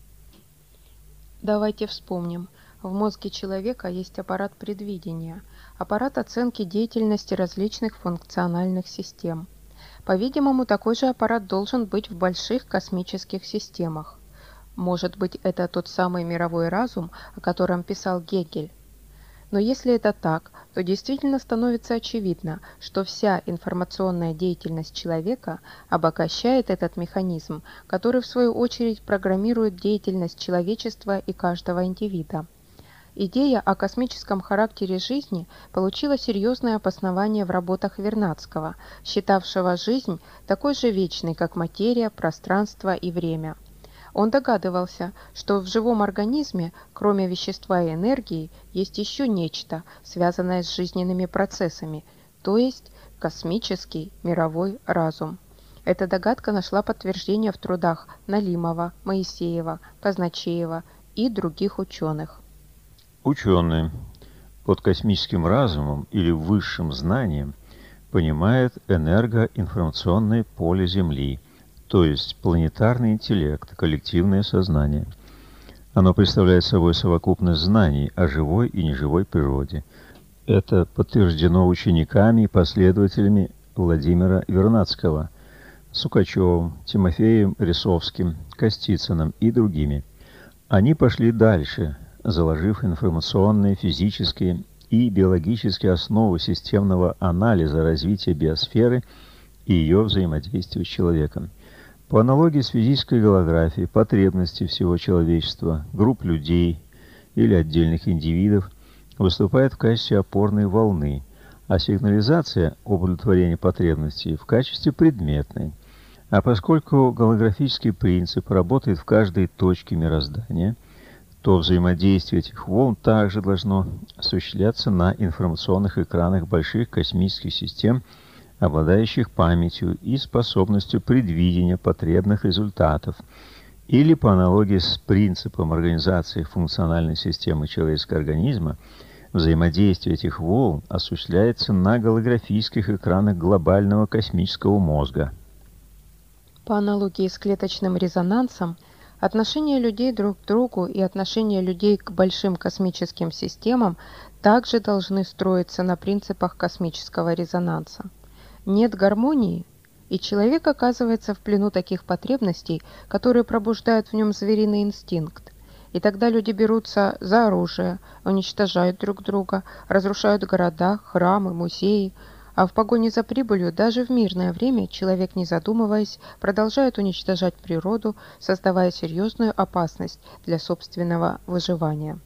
Давайте вспомним. В мозге человека есть аппарат предвидения, аппарат оценки деятельности различных функциональных систем. По-видимому, такой же аппарат должен быть в больших космических системах. Может быть, это тот самый мировой разум, о котором писал Гегель. Но если это так, то действительно становится очевидно, что вся информационная деятельность человека обогащает этот механизм, который в свою очередь программирует деятельность человечества и каждого индивида. Идея о космическом характере жизни получила серьезное обоснование в работах Вернадского, считавшего жизнь такой же вечной, как материя, пространство и время. Он догадывался, что в живом организме, кроме вещества и энергии, есть еще нечто, связанное с жизненными процессами, то есть космический мировой разум. Эта догадка нашла подтверждение в трудах Налимова, Моисеева, Казначеева и других ученых. Ученые под космическим разумом или высшим знанием понимают энергоинформационное поле Земли, то есть планетарный интеллект, коллективное сознание. Оно представляет собой совокупность знаний о живой и неживой природе. Это подтверждено учениками и последователями Владимира Вернадского, Сукачевым, Тимофеем Рисовским, Костицыным и другими. Они пошли дальше, заложив информационные, физические и биологические основы системного анализа развития биосферы и ее взаимодействия с человеком. По аналогии с физической голографией, потребности всего человечества, групп людей или отдельных индивидов выступают в качестве опорной волны, а сигнализация об удовлетворении потребностей в качестве предметной. А поскольку голографический принцип работает в каждой точке мироздания, то взаимодействие этих волн также должно осуществляться на информационных экранах больших космических систем, обладающих памятью и способностью предвидения потребных результатов, или по аналогии с принципом организации функциональной системы человеческого организма, взаимодействие этих волн осуществляется на голографических экранах глобального космического мозга. По аналогии с клеточным резонансом, отношение людей друг к другу и отношение людей к большим космическим системам также должны строиться на принципах космического резонанса. Нет гармонии, и человек оказывается в плену таких потребностей, которые пробуждают в нем звериный инстинкт. И тогда люди берутся за оружие, уничтожают друг друга, разрушают города, храмы, музеи, а в погоне за прибылью даже в мирное время человек, не задумываясь, продолжает уничтожать природу, создавая серьезную опасность для собственного выживания.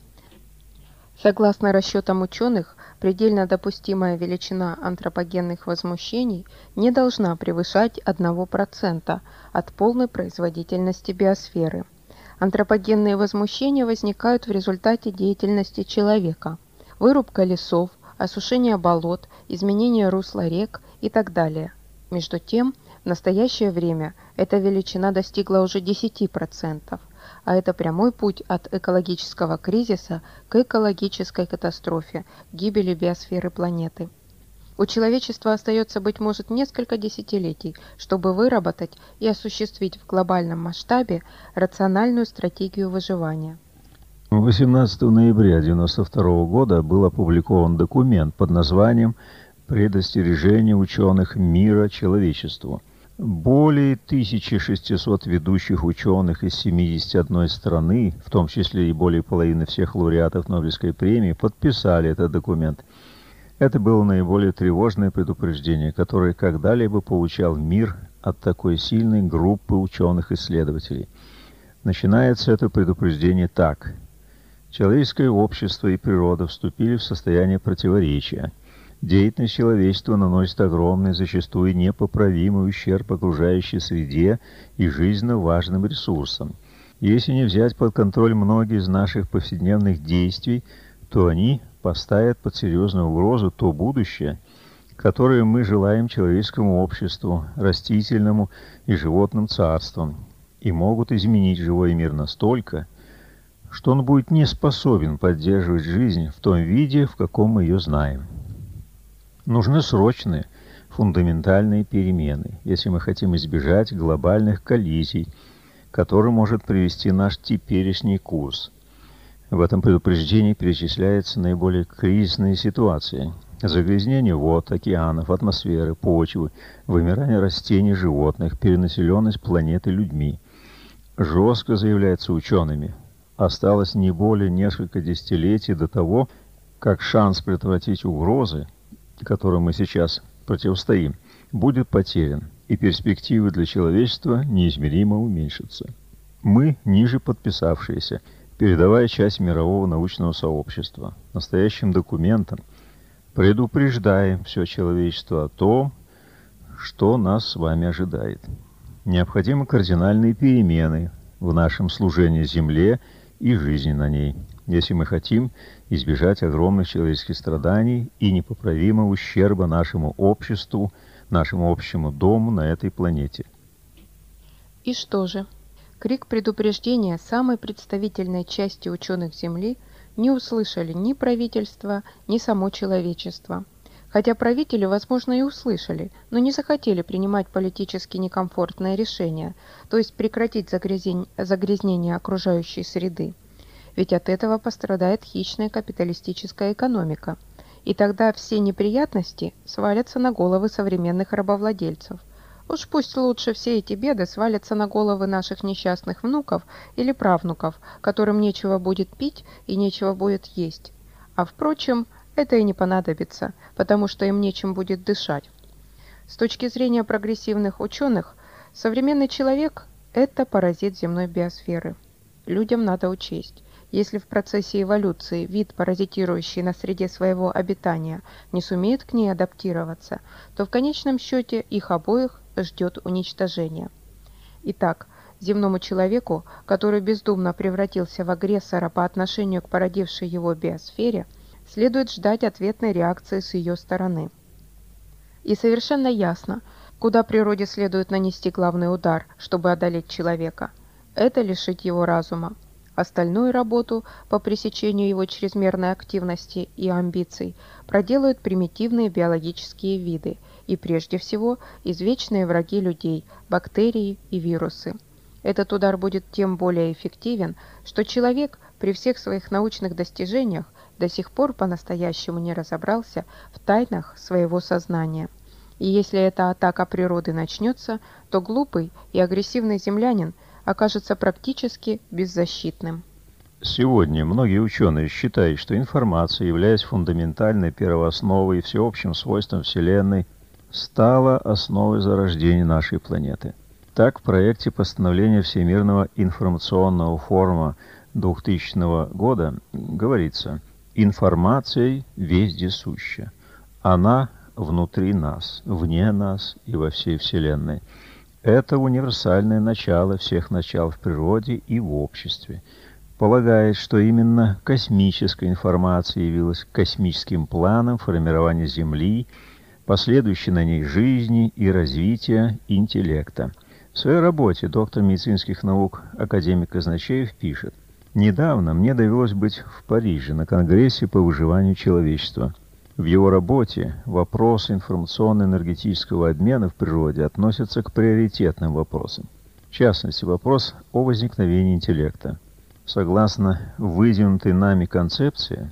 Согласно расчетам ученых, предельно допустимая величина антропогенных возмущений не должна превышать одного процента от полной производительности биосферы. Антропогенные возмущения возникают в результате деятельности человека: вырубка лесов, осушение болот, изменение русла рек и так далее. Между тем, в настоящее время эта величина достигла уже десяти процентов, а это прямой путь от экологического кризиса к экологической катастрофе, гибели биосферы планеты. У человечества остается, быть может, несколько десятилетий, чтобы выработать и осуществить в глобальном масштабе рациональную стратегию выживания. восемнадцатого ноября девяносто второго года был опубликован документ под названием «Предостережение ученых мира человечеству». Более тысячи шестисот ведущих ученых из семидесяти одной страны, в том числе и более половины всех лауреатов Нобелевской премии, подписали этот документ. Это было наиболее тревожное предупреждение, которое когда-либо получал мир от такой сильной группы ученых-исследователей. Начинается это предупреждение так: человеческое общество и природа вступили в состояние противоречия. Деятельность человечества наносит огромный, зачастую непоправимый ущерб окружающей среде и жизненно важным ресурсам. Если не взять под контроль многие из наших повседневных действий, то они поставят под серьезную угрозу то будущее, которое мы желаем человеческому обществу, растительному и животным царствам, и могут изменить живой мир настолько, что он будет не способен поддерживать жизнь в том виде, в каком мы ее знаем. Нужны срочные, фундаментальные перемены, если мы хотим избежать глобальных коллизий, к которым может привести наш теперешний курс. В этом предупреждении перечисляются наиболее кризисные ситуации: загрязнение вод, океанов, атмосферы, почвы, вымирание растений, животных, перенаселенность планеты людьми. Жестко заявляется учеными: осталось не более несколько десятилетий до того, как шанс предотвратить угрозы, которым мы сейчас противостоим, будет потерян, и перспективы для человечества неизмеримо уменьшатся. Мы, ниже подписавшиеся, передовая часть мирового научного сообщества, настоящим документом предупреждаем все человечество о том, что нас с вами ожидает. Необходимы кардинальные перемены в нашем служении Земле и жизни на ней, если мы хотим избежать огромных человеческих страданий и непоправимого ущерба нашему обществу, нашему общему дому на этой планете. И что же? Крик предупреждения самой представительной части ученых Земли не услышали ни правительство, ни само человечество. Хотя правители, возможно, и услышали, но не захотели принимать политически некомфортное решение, то есть прекратить загрязнение, загрязнение окружающей среды. Ведь от этого пострадает хищная капиталистическая экономика. И тогда все неприятности свалятся на головы современных рабовладельцев. Уж пусть лучше все эти беды свалятся на головы наших несчастных внуков или правнуков, которым нечего будет пить и нечего будет есть. А впрочем, это и не понадобится, потому что им нечем будет дышать. С точки зрения прогрессивных ученых, современный человек – это паразит земной биосферы. Людям надо учесть: если в процессе эволюции вид, паразитирующий на среде своего обитания, не сумеет к ней адаптироваться, то в конечном счете их обоих ждет уничтожение. Итак, земному человеку, который бездумно превратился в агрессора по отношению к породившей его биосфере, следует ждать ответной реакции с ее стороны. И совершенно ясно, куда природе следует нанести главный удар, чтобы одолеть человека. Это лишить его разума. Остальную работу по пресечению его чрезмерной активности и амбиций проделают примитивные биологические виды и прежде всего извечные враги людей, бактерии и вирусы. Этот удар будет тем более эффективен, что человек при всех своих научных достижениях до сих пор по-настоящему не разобрался в тайнах своего сознания. И если эта атака природы начнется, то глупый и агрессивный землянин окажется практически беззащитным. Сегодня многие ученые считают, что информация, являясь фундаментальной первоосновой и всеобщим свойством Вселенной, стала основой зарождения нашей планеты. Так, в проекте постановления Всемирного информационного форума двухтысячного года говорится: «Информация вездесуща. Она внутри нас, вне нас и во всей Вселенной. Это универсальное начало всех начал в природе и в обществе. Полагает, что именно космическая информация явилась космическим планом формирования Земли, последующей на ней жизни и развития интеллекта». В своей работе доктор медицинских наук академик Казначеев пишет: «Недавно мне довелось быть в Париже на Конгрессе по выживанию человечества. В его работе вопросы информационно-энергетического обмена в природе относятся к приоритетным вопросам. В частности, вопрос о возникновении интеллекта. Согласно выдвинутой нами концепции,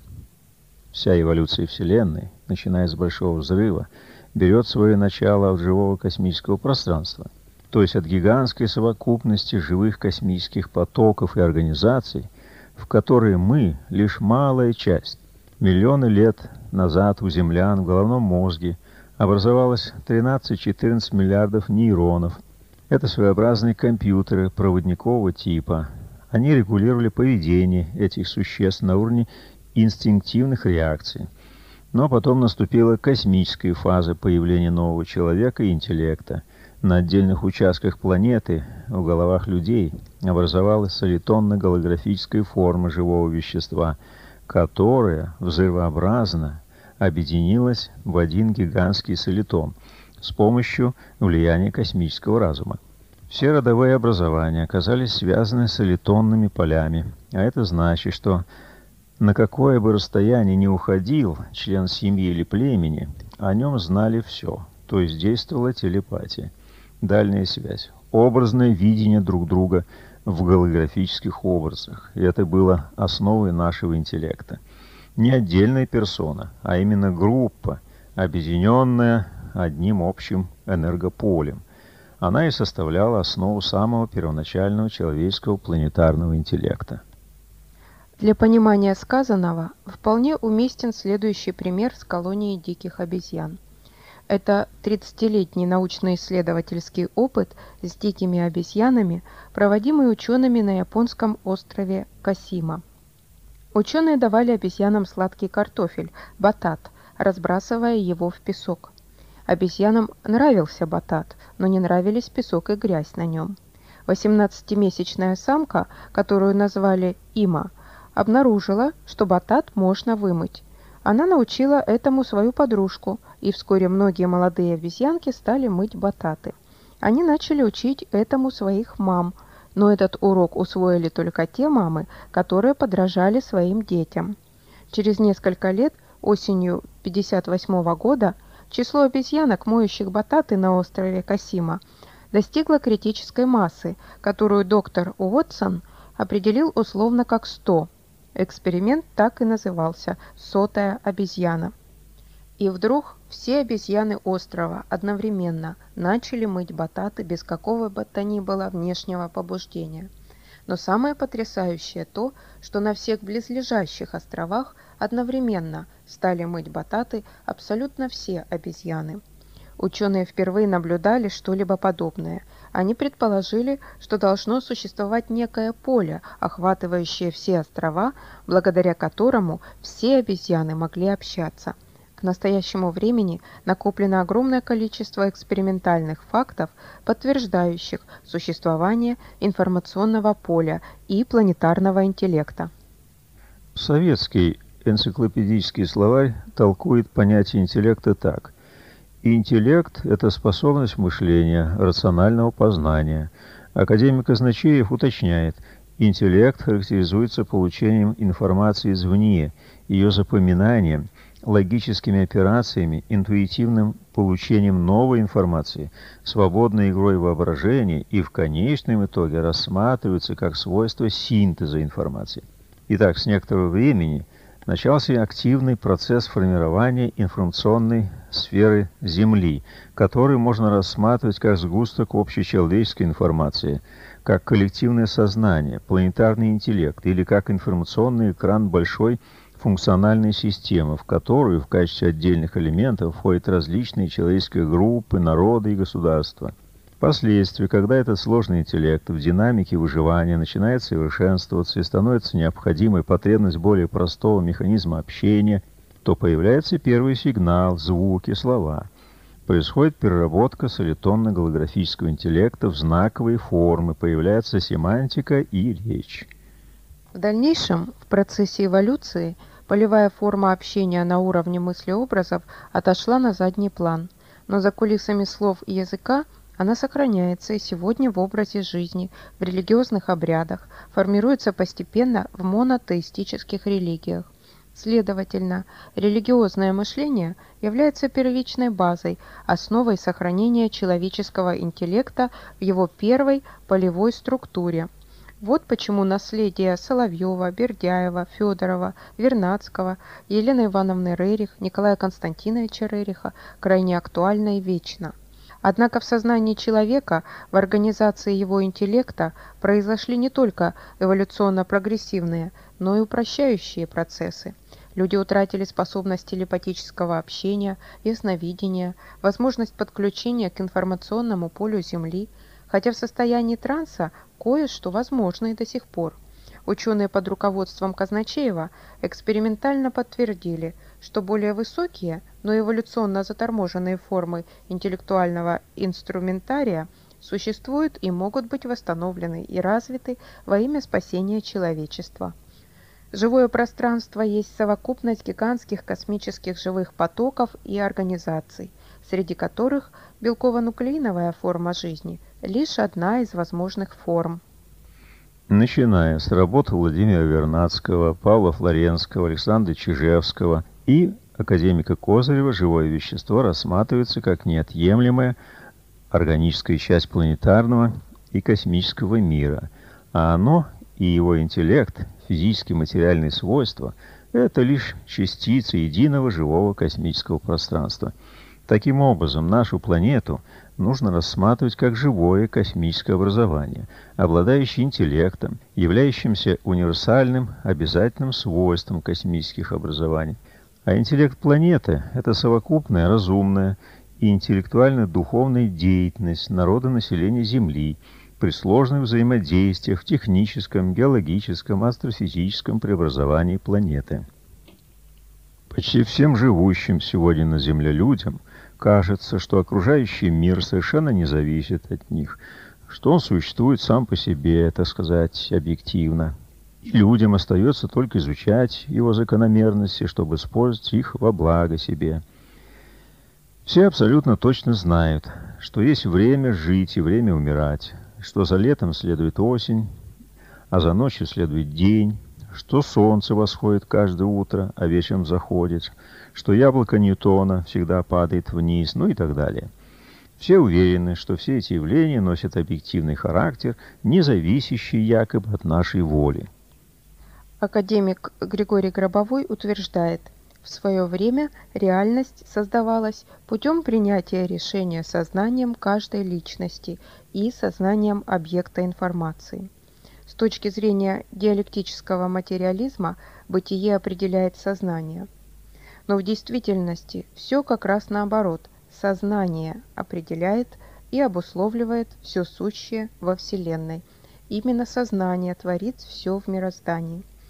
вся эволюция Вселенной, начиная с Большого взрыва, берет свое начало от живого космического пространства, то есть от гигантской совокупности живых космических потоков и организаций, в которые мы лишь малая часть. Миллионы лет назад у землян в головном мозге образовалось тринадцать-четырнадцать миллиардов нейронов. Это своеобразные компьютеры проводникового типа. Они регулировали поведение этих существ на уровне инстинктивных реакций. Но потом наступила космическая фаза появления нового человека и интеллекта. На отдельных участках планеты, в головах людей, образовалась солитонно-голографическая форма живого вещества, которая взрывообразно объединилась в один гигантский солитон с помощью влияния космического разума. Все родовые образования оказались связаны с солитонными полями, а это значит, что на какое бы расстояние ни уходил член семьи или племени, о нем знали все, то есть действовала телепатия, дальняя связь, образное видение друг друга в голографических образах. И это было основой нашего интеллекта. Не отдельная персона, а именно группа, объединенная одним общим энергополем. Она и составляла основу самого первоначального человеческого планетарного интеллекта. Для понимания сказанного вполне уместен следующий пример с колонией диких обезьян. Это тридцатилетний научно-исследовательский опыт с дикими обезьянами, проводимый учеными на японском острове Касима. Ученые давали обезьянам сладкий картофель, батат, разбрасывая его в песок. Обезьянам нравился батат, но не нравились песок и грязь на нем. восемнадцатимесячная самка, которую назвали Има, обнаружила, что батат можно вымыть. Она научила этому свою подружку, и вскоре многие молодые обезьянки стали мыть бататы. Они начали учить этому своих мам, но этот урок усвоили только те мамы, которые подражали своим детям. Через несколько лет, осенью пятьдесят восьмого года, число обезьянок, моющих бататы на острове Касима, достигло критической массы, которую доктор Уотсон определил условно как сто. Эксперимент так и назывался «Сотая обезьяна». И вдруг все обезьяны острова одновременно начали мыть бататы без какого бы то ни было внешнего побуждения. Но самое потрясающее то, что на всех близлежащих островах одновременно стали мыть бататы абсолютно все обезьяны. Ученые впервые наблюдали что-либо подобное. Они предположили, что должно существовать некое поле, охватывающее все острова, благодаря которому все обезьяны могли общаться. К настоящему времени накоплено огромное количество экспериментальных фактов, подтверждающих существование информационного поля и планетарного интеллекта. Советский энциклопедический словарь толкует понятие интеллекта так. Интеллект – это способность мышления, рационального познания. Академик Казначеев уточняет, интеллект характеризуется получением информации извне, ее запоминанием, логическими операциями, интуитивным получением новой информации, свободной игрой воображения и в конечном итоге рассматривается как свойство синтеза информации. Итак, с некоторого времени начался активный процесс формирования информационной сферы Земли, который можно рассматривать как сгусток общечеловеческой информации, как коллективное сознание, планетарный интеллект или как информационный экран большой функциональной системы, в которую в качестве отдельных элементов входят различные человеческие группы, народы и государства. Впоследствии, когда этот сложный интеллект в динамике выживания начинает совершенствоваться и становится необходимой потребность более простого механизма общения, то появляется первый сигнал, звуки, слова. Происходит переработка солитонно-голографического интеллекта в знаковые формы, появляется семантика и речь. В дальнейшем, в процессе эволюции, полевая форма общения на уровне мыслеобразов отошла на задний план, но за кулисами слов и языка она сохраняется и сегодня в образе жизни, в религиозных обрядах, формируется постепенно в монотеистических религиях. Следовательно, религиозное мышление является первичной базой, основой сохранения человеческого интеллекта в его первой полевой структуре. Вот почему наследие Соловьева, Бердяева, Федорова, Вернадского, Елены Ивановны Рерих, Николая Константиновича Рериха крайне актуально и вечно. Однако в сознании человека, в организации его интеллекта произошли не только эволюционно-прогрессивные, но и упрощающие процессы. Люди утратили способность телепатического общения, ясновидения, возможность подключения к информационному полю Земли, хотя в состоянии транса кое-что возможно и до сих пор. Ученые под руководством Казначеева экспериментально подтвердили, что более высокие, но эволюционно заторможенные формы интеллектуального инструментария существуют и могут быть восстановлены и развиты во имя спасения человечества. Живое пространство есть совокупность гигантских космических живых потоков и организаций, среди которых белково-нуклеиновая форма жизни – лишь одна из возможных форм. Начиная с работы Владимира Вернадского, Павла Флоренского, Александра Чижевского и академика Козырева, живое вещество рассматривается как неотъемлемая органическая часть планетарного и космического мира, а оно и его интеллект, физические материальные свойства – это лишь частицы единого живого космического пространства. Таким образом, нашу планету нужно рассматривать как живое космическое образование, обладающее интеллектом, являющимся универсальным обязательным свойством космических образований. А интеллект планеты – это совокупная, разумная и интеллектуально-духовная деятельность народонаселения Земли при сложных взаимодействиях в техническом, геологическом, астрофизическом преобразовании планеты. Почти всем живущим сегодня на Земле людям кажется, что окружающий мир совершенно не зависит от них, что он существует сам по себе, так сказать, объективно. И людям остается только изучать его закономерности, чтобы использовать их во благо себе. Все абсолютно точно знают, что есть время жить и время умирать, что за летом следует осень, а за ночью следует день, что солнце восходит каждое утро, а вечером заходит, что яблоко Ньютона всегда падает вниз, ну и так далее. Все уверены, что все эти явления носят объективный характер, не зависящий якобы от нашей воли. Академик Григорий Гробовой утверждает, в свое время реальность создавалась путем принятия решения сознанием каждой личности и сознанием объекта информации. С точки зрения диалектического материализма бытие определяет сознание. Но в действительности все как раз наоборот. Сознание определяет и обусловливает все сущее во Вселенной. Именно сознание творит все в мироздании.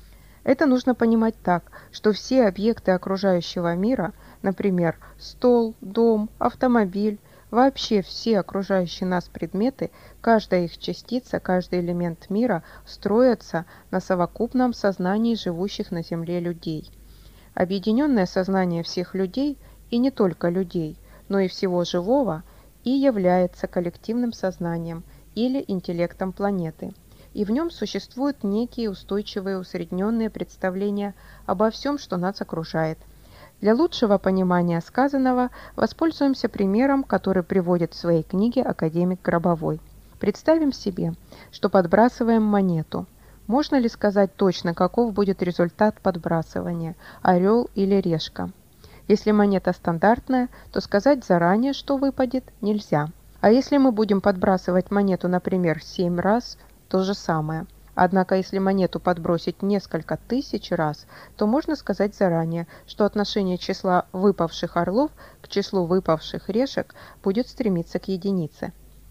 Это нужно понимать так, что все объекты окружающего мира, например, стол, дом, автомобиль, вообще все окружающие нас предметы, каждая их частица, каждый элемент мира строятся на совокупном сознании живущих на Земле людей. Объединенное сознание всех людей, и не только людей, но и всего живого, и является коллективным сознанием или интеллектом планеты. И в нем существуют некие устойчивые усредненные представления обо всем, что нас окружает. Для лучшего понимания сказанного воспользуемся примером, который приводит в своей книге академик Гробовой. Представим себе, что подбрасываем монету. Можно ли сказать точно, каков будет результат подбрасывания – орел или решка? Если монета стандартная, то сказать заранее, что выпадет, нельзя. А если мы будем подбрасывать монету, например, семь раз, то же самое. Однако, если монету подбросить несколько тысяч раз, то можно сказать заранее, что отношение числа выпавших орлов к числу выпавших решек будет стремиться к единице.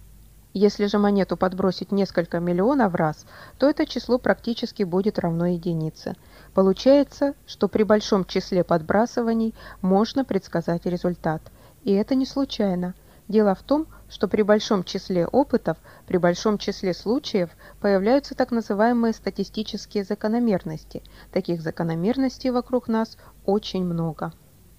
Если же монету подбросить несколько миллионов раз, то это число практически будет равно единице. Получается, что при большом числе подбрасываний можно предсказать результат. И это не случайно. Дело в том, что при большом числе опытов, при большом числе случаев появляются так называемые статистические закономерности. Таких закономерностей вокруг нас очень много.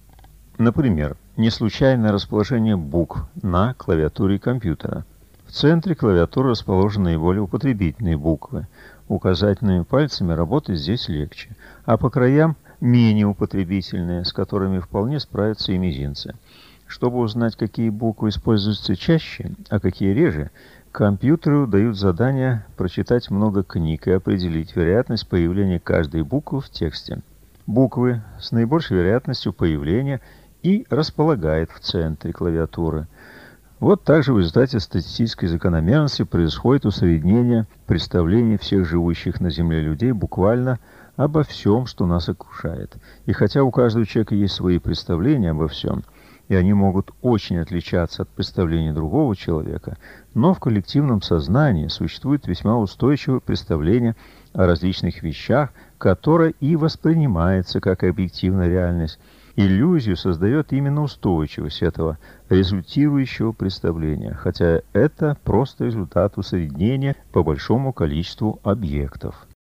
Например, неслучайное расположение букв на клавиатуре компьютера. В центре клавиатуры расположены наиболее употребительные буквы. Указательными пальцами работать здесь легче, а по краям менее употребительные, с которыми вполне справятся и мизинцы. Чтобы узнать, какие буквы используются чаще, а какие реже, компьютеру дают задание прочитать много книг и определить вероятность появления каждой буквы в тексте. Буквы с наибольшей вероятностью появления и располагает в центре клавиатуры. Вот также в результате статистической закономерности происходит усреднение представлений всех живущих на Земле людей буквально обо всем, что нас окружает. И хотя у каждого человека есть свои представления обо всем, и они могут очень отличаться от представлений другого человека, но в коллективном сознании существует весьма устойчивое представление о различных вещах, которое и воспринимается как объективная реальность. Иллюзию создает именно устойчивость этого результирующего представления, хотя это просто результат усреднения по большому количеству объектов.